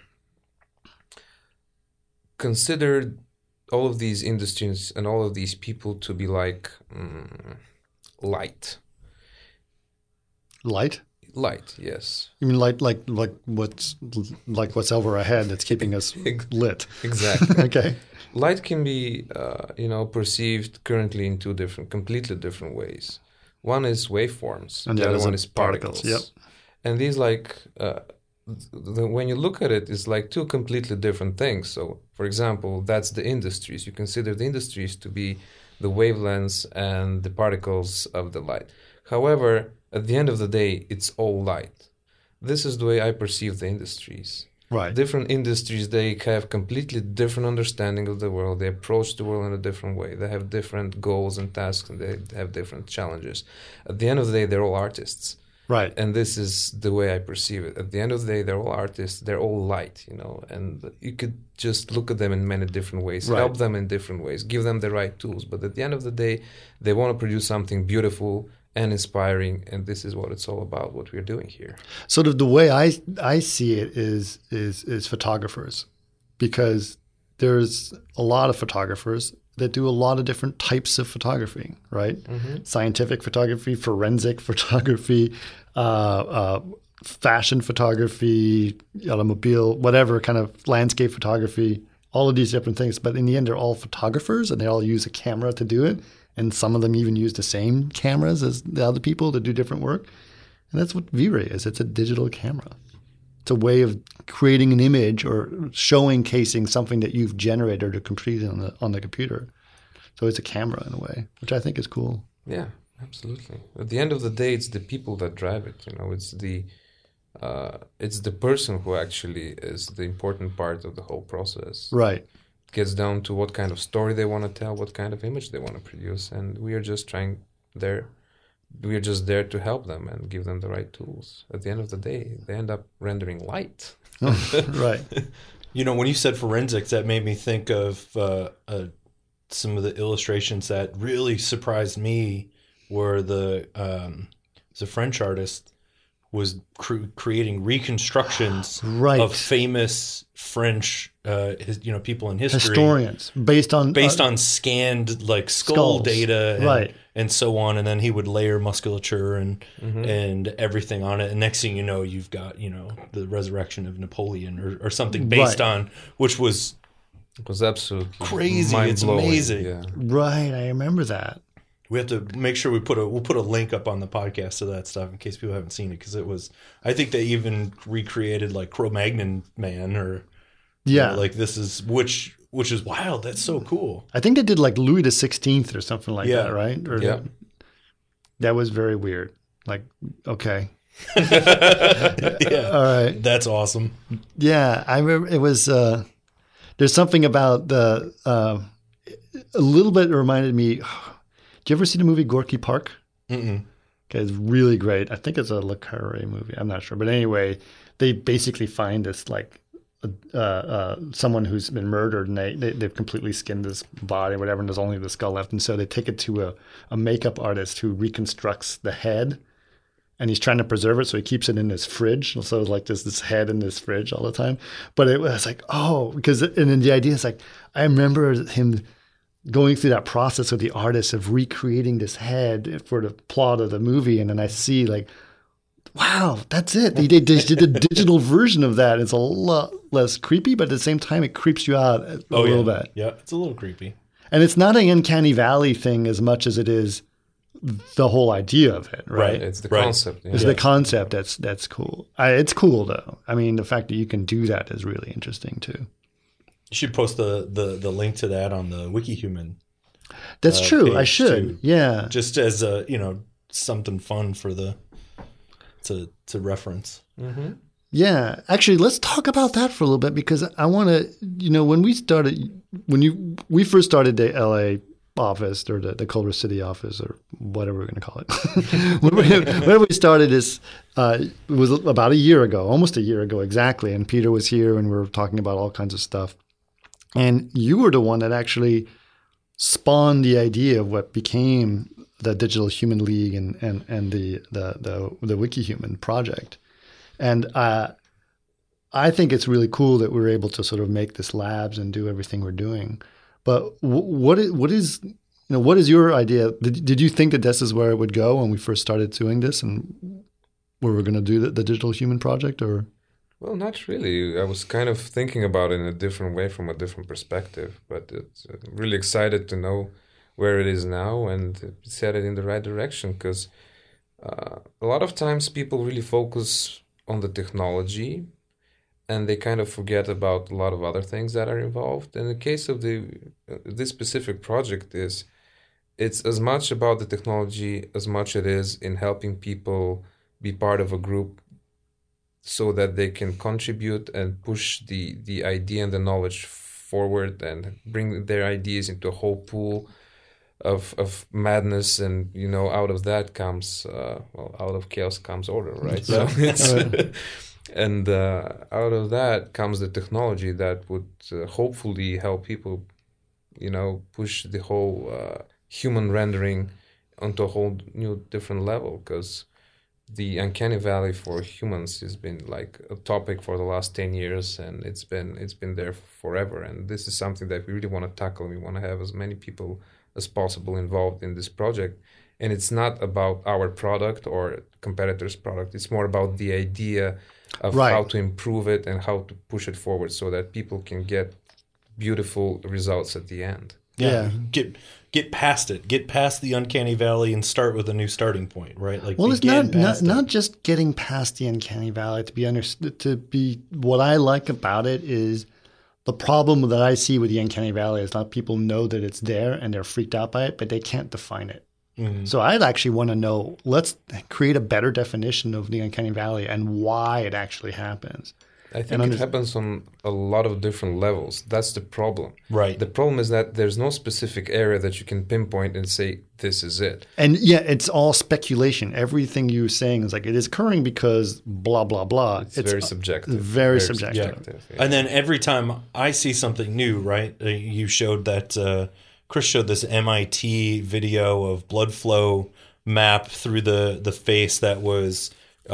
consider all of these industries and all of these people to be like light. Light? Light, yes. You mean light, like what's over our head that's keeping us lit? Exactly. Okay. Light can be, perceived currently in two completely different ways. One is waveforms, and the other one is particles. Yep. And these, when you look at it, it's like two completely different things. So, for example, that's the industries. You consider the industries to be the wavelengths and the particles of the light. However, at the end of the day, it's all light. This is the way I perceive the industries. Right. Different industries, they have completely different understanding of the world. They approach the world in a different way. They have different goals and tasks, and they have different challenges. At the end of the day, they're all artists. Right. And this is the way I perceive it. At the end of the day, they're all artists. They're all light, and you could just look at them in many different ways, Right. help them in different ways, give them the right tools. But at the end of the day, they want to produce something beautiful and inspiring, and this is what it's all about, what we're doing here. Sort of the way I see it is photographers, because there's a lot of photographers that do a lot of different types of photography, right? Scientific photography, forensic photography, fashion photography, automobile, whatever kind of landscape photography, all of these different things. But in the end, they're all photographers, and they all use a camera to do it. And some of them even use the same cameras as the other people to do different work. And that's what V-Ray is. It's a digital camera. It's a way of creating an image or showcasing something that you've generated or completed on the computer. So it's a camera in a way, which I think is cool. Yeah, absolutely. At the end of the day, it's the people that drive it. It's the person who actually is the important part of the whole process. Right. Gets down to what kind of story they want to tell, what kind of image they want to produce, and we are just there to help them and give them the right tools. At the end of the day, they end up rendering light. Right. When you said forensics, that made me think of some of the illustrations that really surprised me were the French artist was creating reconstructions Right. of famous French, people in history, Historians, based on scanned like skull skulls. data, Right. and so on, and then he would layer musculature and everything on it, and next thing you know, you've got the resurrection of Napoleon or something based Right. on, which was It was absolutely crazy. It's mind-blowing. amazing. Yeah. Right, I remember that. We have to make sure we'll put a link up on the podcast to that stuff in case people haven't seen it, because it was, I think they even recreated like Cro-Magnon Man or Yeah. like this is which is wild. That's so cool. I think they did like Louis XVI or something like Yeah. that, right? Or Yeah. That was very weird. Like, okay. Yeah, All right. that's awesome. Yeah, I remember it was. There's something about the a little bit reminded me. Did you ever see the movie Gorky Park? Mm-mm. Okay, it's really great. I think it's a Le Carre movie. I'm not sure, but anyway, they basically find this like someone who's been murdered, and they've completely skinned his body, or whatever, and there's only the skull left. And so they take it to a makeup artist who reconstructs the head. And he's trying to preserve it, so he keeps it in his fridge. So it's like there's this head in this fridge all the time. But it was like, because and then the idea is like, I remember him going through that process with the artist of recreating this head for the plot of the movie. And then I see like, wow, that's it. They did a digital version of that. It's a lot less creepy, but at the same time, it creeps you out a little bit. Yeah, it's a little creepy. And it's not an uncanny valley thing as much as it is the whole idea of it, right? It's the Right. concept. Yeah. It's the concept that's cool. It's cool though. I mean, the fact that you can do that is really interesting too. You should post the link to that on the WikiHuman, That's true. I page, should. too. Yeah. just as a something fun for to reference. Yeah. Actually, let's talk about that for a little bit, because I want to, when we first started the LA office, or the Culver City office, or whatever we're going to call it. when we started this, it was about a year ago, almost a year ago exactly. And Peter was here, and we were talking about all kinds of stuff. And you were the one that actually spawned the idea of what became the Digital Human League and the WikiHuman project. And I think it's really cool that we're able to sort of make this labs and do everything we're doing. But what is your idea? Did you think that this is where it would go when we first started doing this, and where we're going to do the Digital Human Project, or? Well, not really. I was kind of thinking about it in a different way, from a different perspective. But it's really excited to know where it is now and it's headed in the right direction, because a lot of times people really focus on the technology, and they kind of forget about a lot of other things that are involved. In the case of this specific project, is it's as much about the technology as much it is in helping people be part of a group so that they can contribute and push the idea and the knowledge forward and bring their ideas into a whole pool of madness, and out of that comes out of chaos comes order, right? So it's and out of that comes the technology that would hopefully help people push the whole human rendering onto a whole new different level, because the uncanny valley for humans has been like a topic for the last 10 years, and it's been there forever. And this is something that we really want to tackle. We want to have as many people as possible involved in this project. And it's not about our product or competitors' product. It's more about the idea of how to improve it and how to push it forward so that people can get beautiful results at the end. Yeah. Get past it. Get past the uncanny valley and start with a new starting point, right? Like, well, it's not just getting past the uncanny valley. To be what I like about it is the problem that I see with the uncanny valley is not people know that it's there and they're freaked out by it, but they can't define it. Mm-hmm. So I'd actually want to know, let's create a better definition of the uncanny valley and why it actually happens. I think it happens on a lot of different levels. That's the problem. Right. The problem is that there's no specific area that you can pinpoint and say, this is it. And yeah, it's all speculation. Everything you're saying is like, it is occurring because blah, blah, blah. It's very subjective. Very subjective. Yeah. And then every time I see something new, right, you showed that Chris showed this MIT video of blood flow map through the face that was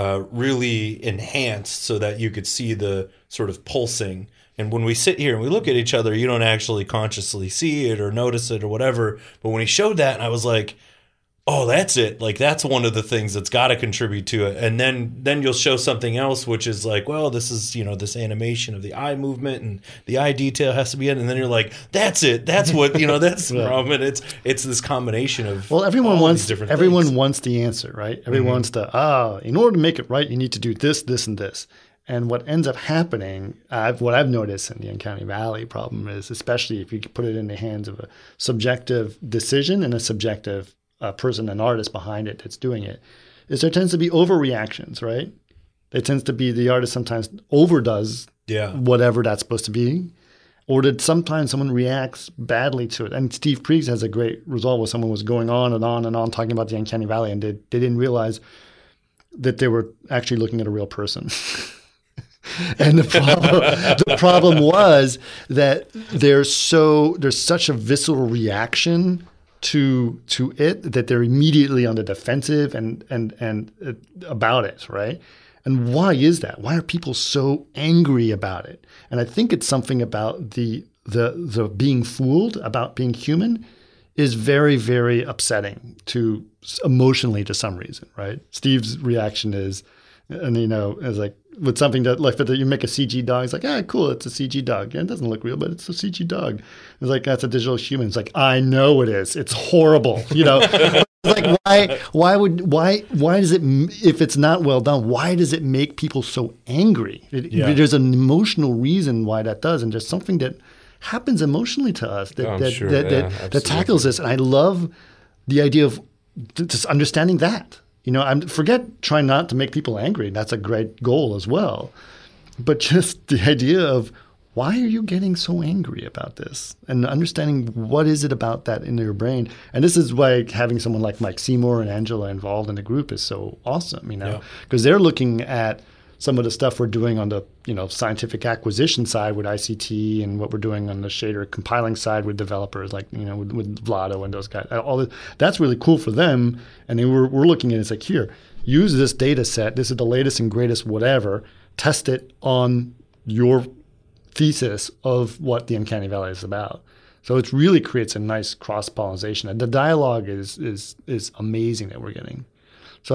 really enhanced so that you could see the sort of pulsing. And when we sit here and we look at each other, you don't actually consciously see it or notice it or whatever. But when he showed that, I was like, oh, that's it. Like, that's one of the things that's got to contribute to it. And then you'll show something else, which is like, well, this is, this animation of the eye movement and the eye detail has to be in. And then you're like, that's it. That's what, that's the problem. And it's this combination of everyone wants the answer, right? Everyone wants in order to make it right, you need to do this, this, and this. And what ends up happening, what I've noticed in the uncanny valley problem is, especially if you put it in the hands of a subjective decision and a subjective person, an artist behind it that's doing it, is there tends to be overreactions, right? It tends to be the artist sometimes overdoes whatever that's supposed to be, or that sometimes someone reacts badly to it. And Steve Priegs has a great result where someone was going on and on and on talking about the uncanny valley, and they didn't realize that they were actually looking at a real person. And the problem was that there's such a visceral reaction to it that they're immediately on the defensive and about it, right? And why is that? Why are people so angry about it? And I think it's something about the being fooled, about being human, is very, very upsetting emotionally to some reason, right? Steve's reaction is, is like, with something that you make a CG dog, it's like, cool, it's a CG dog. Yeah, it doesn't look real, but it's a CG dog. It's like, that's a digital human. It's like, I know it is. It's horrible. Like, why does it, if it's not well done, why does it make people so angry? There's an emotional reason why that does, and there's something that happens emotionally to us that tackles this. And I love the idea of just understanding that. Forget trying not to make people angry. That's a great goal as well. But just the idea of, why are you getting so angry about this? And understanding what is it about that in your brain. And this is why having someone like Mike Seymour and Angela involved in the group is so awesome, because they're looking at some of the stuff we're doing on the scientific acquisition side with ICT, and what we're doing on the shader compiling side with developers like with Vlado and those guys. That's really cool for them. And then we're looking at it, it's like, here, use this data set. This is the latest and greatest whatever. Test it on your thesis of what the uncanny valley is about. So it really creates a nice cross pollination. And the dialogue is amazing that we're getting. So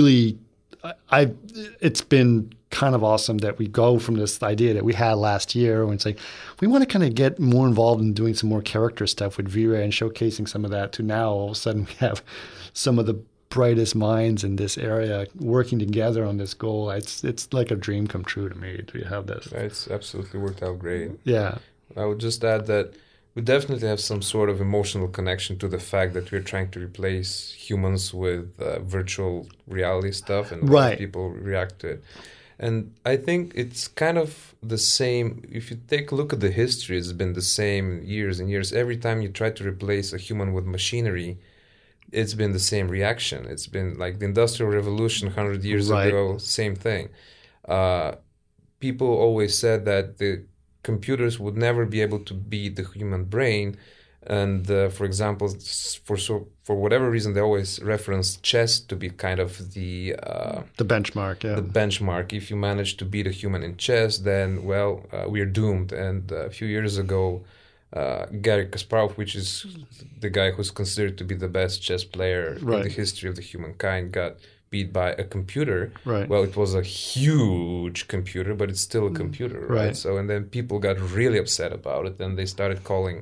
it's been kind of awesome that we go from this idea that we had last year when it's like, we want to kind of get more involved in doing some more character stuff with V-Ray and showcasing some of that, to now all of a sudden we have some of the brightest minds in this area working together on this goal. It's like a dream come true to me to have this. It's absolutely worked out great. Yeah. I would just add that we definitely have some sort of emotional connection to the fact that we're trying to replace humans with virtual reality stuff, and a lot of people react to it. And I think it's kind of the same. If you take a look at the history, it's been the same years and years. Every time you try to replace a human with machinery, it's been the same reaction. It's been like the Industrial Revolution 100 years ago, same thing. People always said that the computers would never be able to beat the human brain. And for example, for whatever reason, they always reference chess to be kind of the benchmark. Yeah. The benchmark. If you manage to beat a human in chess, then we're doomed. And a few years ago, Garry Kasparov, which is the guy who's considered to be the best chess player in the history of the humankind, got beat by a computer. Right. Well, it was a huge computer, but it's still a computer, right? So, and then people got really upset about it, and they started calling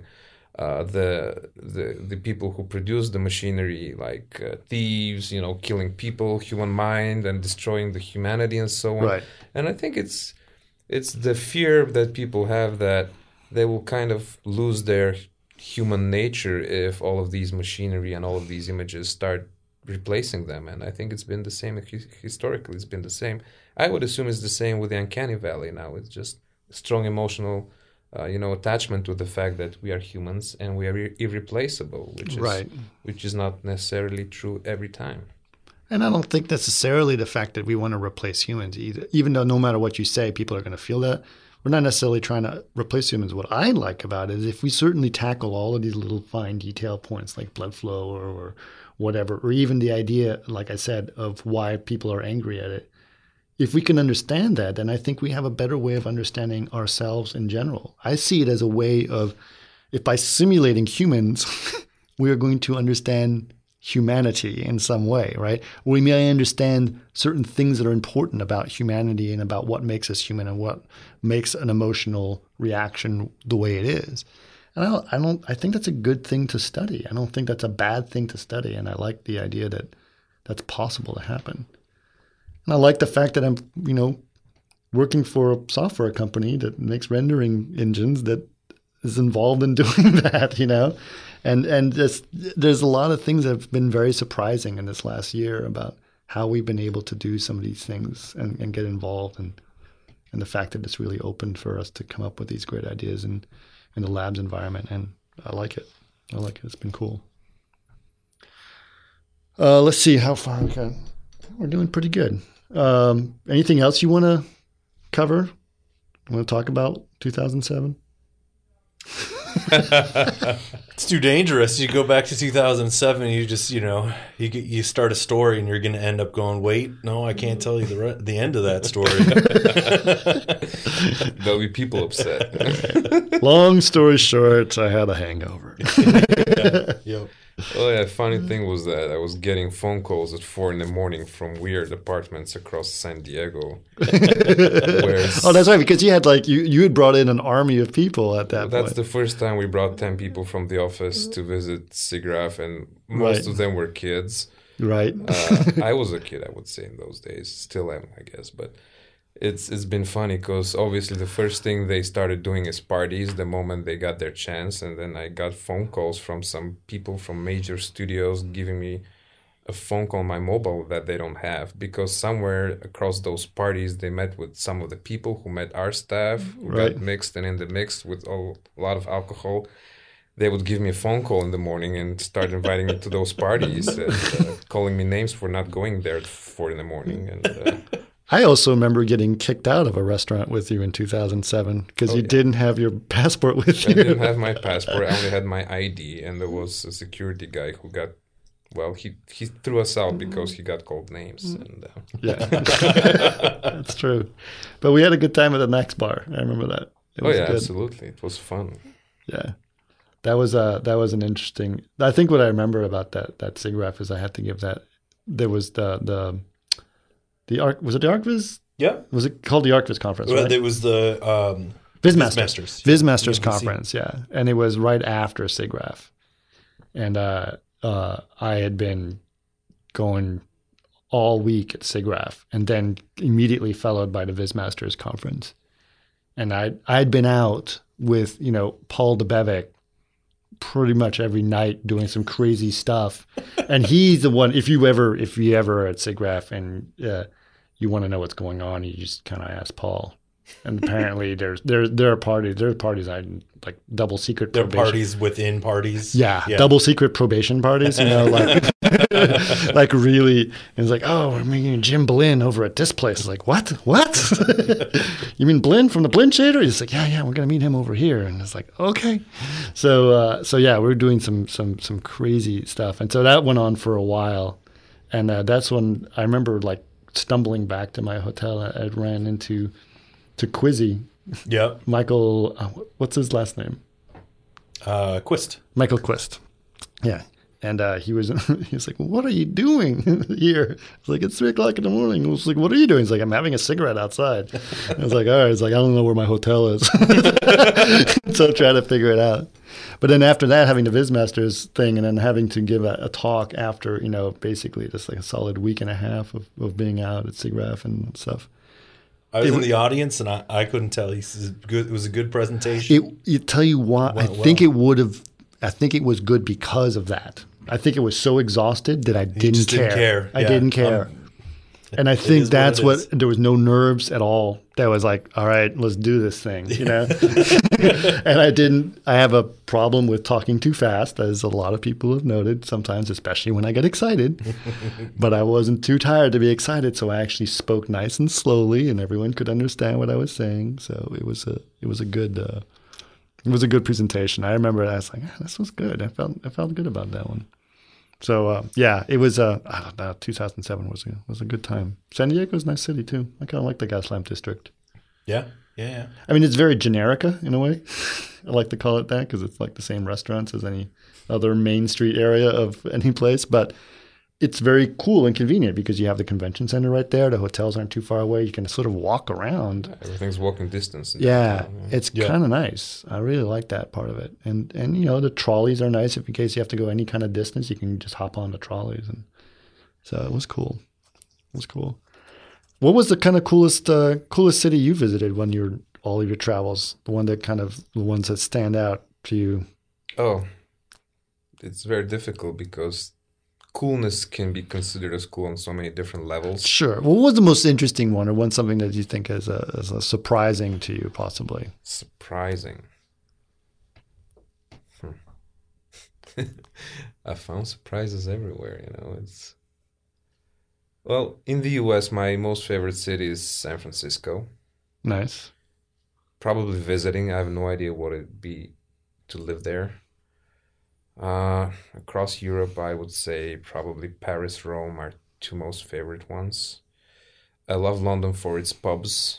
the people who produce the machinery like thieves, killing people, human mind, and destroying the humanity and so on. Right. And I think it's the fear that people have that they will kind of lose their human nature if all of these machinery and all of these images start replacing them. And I think it's been the same historically. It's been the same. I would assume it's the same with the Uncanny Valley now. It's just strong emotional attachment to the fact that we are humans and we are irreplaceable, which is not necessarily true every time. And I don't think necessarily the fact that we want to replace humans either, even though no matter what you say, people are going to feel that. We're not necessarily trying to replace humans. What I like about it is if we certainly tackle all of these little fine detail points like blood flow or whatever, or even the idea, like I said, of why people are angry at it. If we can understand that, then I think we have a better way of understanding ourselves in general. I see it as a way of, if by simulating humans, we are going to understand humanity in some way, right? We may understand certain things that are important about humanity and about what makes us human and what makes an emotional reaction the way it is. And I think that's a good thing to study. I don't think that's a bad thing to study. And I like the idea that that's possible to happen. And I like the fact that I'm, working for a software company that makes rendering engines that is involved in doing that, And there's a lot of things that have been very surprising in this last year about how we've been able to do some of these things and get involved, and the fact that it's really opened for us to come up with these great ideas in the labs environment. And I like it. It's been cool. Let's see how far we can. We're doing pretty good. Anything else you want to cover? You want to talk about 2007? It's too dangerous. You go back to 2007, you just, you start a story and you're going to end up going, wait, no, I can't tell you the end of that story. There'll be people upset. Long story short, I had a hangover. Yep. Oh yeah, funny thing was that I was getting phone calls at 4 a.m. from weird apartments across San Diego. Oh, that's right, because you had you had brought in an army of people at that point. That's the first time we brought 10 people from the office to visit SIGGRAPH, and most of them were kids. Right. I was a kid, I would say, in those days. Still am, I guess, but it's been funny because obviously the first thing they started doing is parties the moment they got their chance, and then I got phone calls from some people from major studios giving me a phone call on my mobile that they don't have, because somewhere across those parties they met with some of the people who met our staff, who got mixed, and in the mix with a lot of alcohol, they would give me a phone call in the morning and start inviting me to those parties, and calling me names for not going there at 4 a.m. And I also remember getting kicked out of a restaurant with you in 2007 because you didn't have your passport with you. I didn't have my passport. I only had my ID, and there was a security guy who got, he threw us out because he got called names. And, yeah, that's true. But we had a good time at the Max Bar. I remember that. It was good. Absolutely. It was fun. Yeah. That was an interesting. I think what I remember about that SIGGRAPH is I had to give that. There was was it the ArcViz? Yeah. Was it called the ArcViz conference? Well, right? it was the VizMasters conference, yeah. And it was right after SIGGRAPH. And I had been going all week at SIGGRAPH and then immediately followed by the VizMasters conference. And I'd been out with, Paul Debevec pretty much every night doing some crazy stuff. And he's the one. If you ever are at SIGGRAPH and you want to know what's going on, you just kind of ask Paul. And apparently there are parties I like double secret. There are probation. parties within parties. Yeah, double secret probation parties. Like like really. And it's like, oh, we're meeting Jim Blinn over at this place. It's like, what? You mean Blinn from the Blinn Shader? He's like, yeah, we're gonna meet him over here. And it's like, okay. So yeah, we're doing some crazy stuff, and so that went on for a while, and that's when I remember like stumbling back to my hotel. I ran into Quizzy. Yep. Michael, what's his last name? Quist. Michael Quist. Yeah. And he was like, what are you doing here? It's like, it's 3:00 in the morning. I was like, what are you doing? He's like, I'm having a cigarette outside. I was like, all right. It's like, I don't know where my hotel is. So I'm trying to figure it out. But then after that, having the Vizmasters thing and then having to give a talk after, basically just like a solid week and a half of being out at SIGGRAPH and stuff. I was in the audience, and I couldn't tell. It was a good presentation. Tell you what, I think it would have. I think it was good because of that. I think it was so exhausted that I didn't care. I didn't care. And I think that's what there was no nerves at all. That was like, all right, let's do this thing, And I have a problem with talking too fast, as a lot of people have noted sometimes, especially when I get excited. But I wasn't too tired to be excited, so I actually spoke nice and slowly, and everyone could understand what I was saying. So it was a good presentation. I remember I was like, this was good. I felt good about that one. So yeah, it was. I don't know. 2007 was a good time. San Diego's a nice city too. I kind of like the Gaslamp district. Yeah. I mean, it's very generica in a way. I like to call it that because it's like the same restaurants as any other main street area of any place. But it's very cool and convenient because you have the convention center right there. The hotels aren't too far away. You can sort of walk around. Everything's walking distance. Yeah, it's kind of nice. I really like that part of it. And the trolleys are nice. If in case you have to go any kind of distance, you can just hop on the trolleys. And so it was cool. What was the kind of coolest city you visited when you're all of your travels? The ones that stand out to you? Oh, it's very difficult because coolness can be considered as cool on so many different levels. Sure. What was the most interesting one, or something that you think is a surprising to you, possibly? Surprising. I found surprises everywhere. Well, in the U.S., my most favorite city is San Francisco. Nice. Probably visiting. I have no idea what it'd be to live there. Across Europe, I would say probably Paris, Rome are two most favorite ones. I love London for its pubs.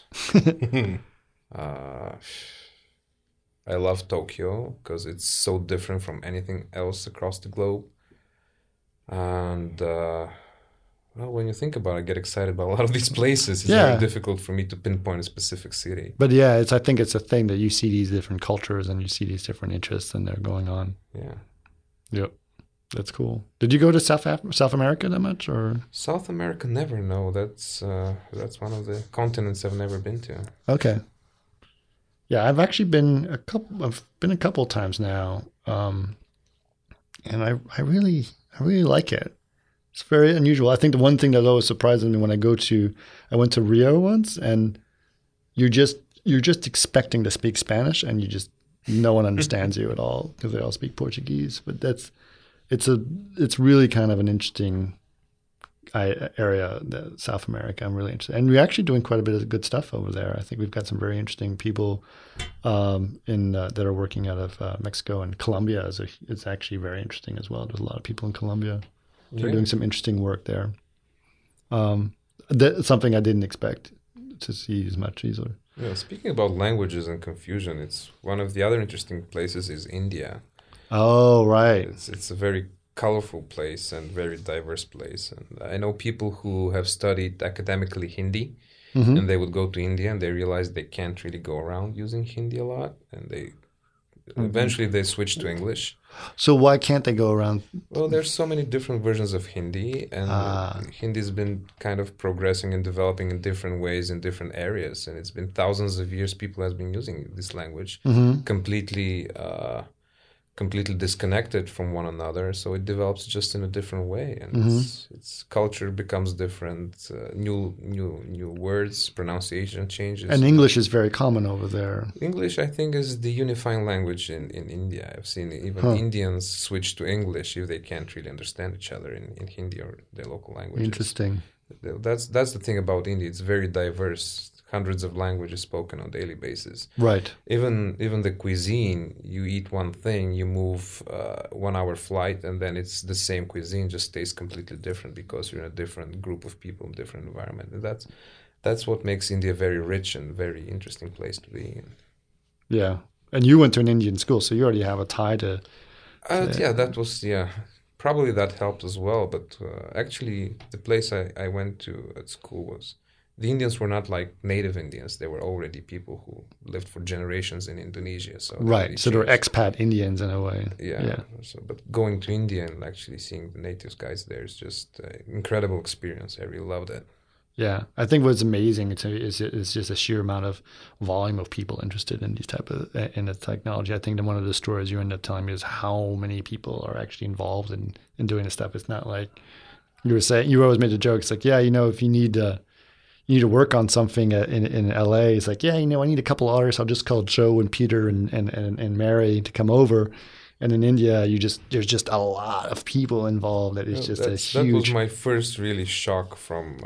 I love Tokyo because it's so different from anything else across the globe. And when you think about it, I get excited about a lot of these places. It's very difficult for me to pinpoint a specific city. But yeah, I think it's a thing that you see these different cultures and you see these different interests and they're going on. Yeah. Yep. That's cool. Did you go to South America that much, or? South America, never. No, that's one of the continents I've never been to. Okay. Yeah, I've actually been a couple times now, and I really like it. It's very unusual. I think the one thing that always surprises me when I went to Rio once, and you're just expecting to speak Spanish, and no one understands you at all because they all speak Portuguese. But it's really kind of an interesting area, South America. I'm really interested, and we're actually doing quite a bit of good stuff over there. I think we've got some very interesting people that are working out of Mexico, and Colombia is actually very interesting as well. There's a lot of people in Colombia. They're doing some interesting work there. That's something I didn't expect to see as much either. Yeah, speaking about languages and confusion, it's one of the other interesting places is India. Oh, right. It's a very colorful place and very diverse place. And I know people who have studied academically Hindi, and they would go to India and they realize they can't really go around using Hindi a lot, and eventually they switch to English. So why can't they go around? Well, there's so many different versions of Hindi, and Hindi's been kind of progressing and developing in different ways in different areas, and it's been thousands of years people have been using this language completely completely disconnected from one another, so it develops just in a different way, and its culture becomes different. New words, pronunciation changes. And English is very common over there. English, I think, is the unifying language in India. I've seen even Indians switch to English if they can't really understand each other in Hindi or their local languages. Interesting. That's the thing about India. It's very diverse. Hundreds of languages spoken on a daily basis. Right. Even the cuisine, you eat one thing, you move 1 hour flight, and then it's the same cuisine, just tastes completely different because you're in a different group of people, different environment. And that's what makes India a very rich and very interesting place to be in. Yeah. And you went to an Indian school, so you already have a tie to... Probably that helped as well. But actually, the place I went to at school was... The Indians were not like native Indians. They were already people who lived for generations in Indonesia. So right. So they were expat Indians in a way. Yeah. So, but going to India and actually seeing the native guys there is just an incredible experience. I really loved it. Yeah. I think what's amazing is just a sheer amount of volume of people interested in these type of in the technology. I think that one of the stories you ended up telling me is how many people are actually involved in doing this stuff. It's not like you were saying. You always made a joke. It's like, yeah, if you need to work on something in LA. It's like, yeah, I need a couple of artists. I'll just call Joe and Peter and Mary to come over. And in India, there's just a lot of people involved. That is huge. That was my first really shock from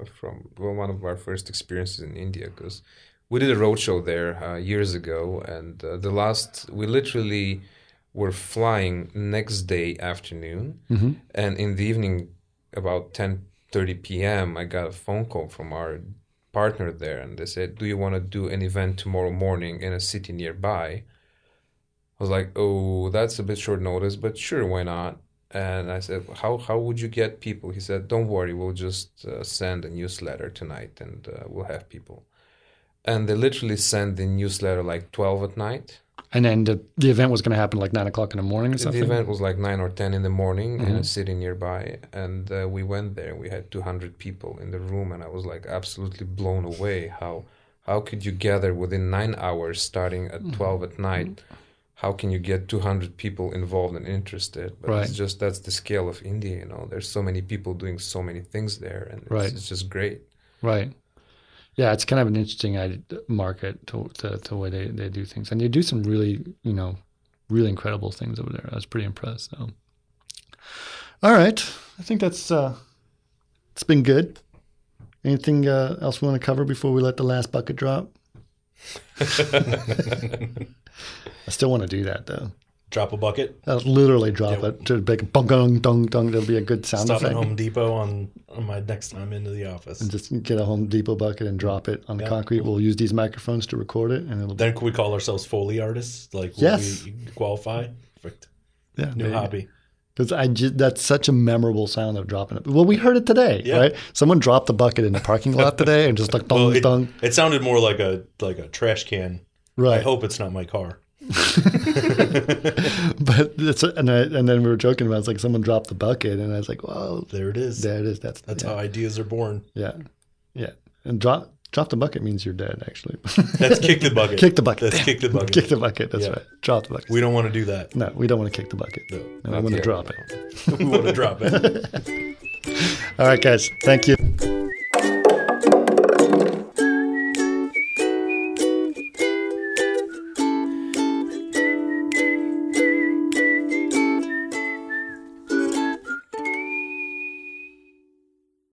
one of our first experiences in India, because we did a roadshow there years ago, and we literally were flying next day afternoon, and in the evening about 10:30 p.m., I got a phone call from our partner there, and they said, "Do you want to do an event tomorrow morning in a city nearby?" I was like, "Oh, that's a bit short notice, but sure, why not?" And I said, "How would you get people?" He said, "Don't worry, we'll just send a newsletter tonight, and we'll have people." And they literally sent the newsletter like 12 at night. And then the event was going to happen like 9 o'clock in the morning or something? The event was like 9 or 10 in the morning in a city nearby. And we went there. We had 200 people in the room. And I was like absolutely blown away. How could you gather within 9 hours starting at 12 at night? How can you get 200 people involved and interested? But that's the scale of India, There's so many people doing so many things there. And it's just great. Right. Yeah, it's kind of an interesting market to the way they do things. And they do some really, really incredible things over there. I was pretty impressed. So. All right. I think that's it's been good. Anything else we want to cover before we let the last bucket drop? I still want to do that, though. Drop a bucket? I'll literally drop it to big bong dong dong dong. That'll be a good sound Stop effect. at Home Depot on my next time into the office. And just get a Home Depot bucket and drop it on the concrete. We'll use these microphones to record it. And then could we call ourselves Foley artists? Like, yes. We qualify? Perfect. Yeah, New hobby. Because that's such a memorable sound of dropping it. Well, we heard it today, right? Someone dropped the bucket in the parking lot today and just like dong dong. It sounded more like a trash can. Right. I hope it's not my car. But and then we were joking about it's like someone dropped the bucket, and I was like, "Well, there it is. There it is. That's how ideas are born." Yeah. And drop the bucket means you're dead. Actually, that's kick the bucket. Kick the bucket. That's kick the bucket. Kick the bucket. That's right. Drop the bucket. We don't want to do that. No, we don't want to kick the bucket. No, we want to drop it. We want to drop it. All right, guys. Thank you.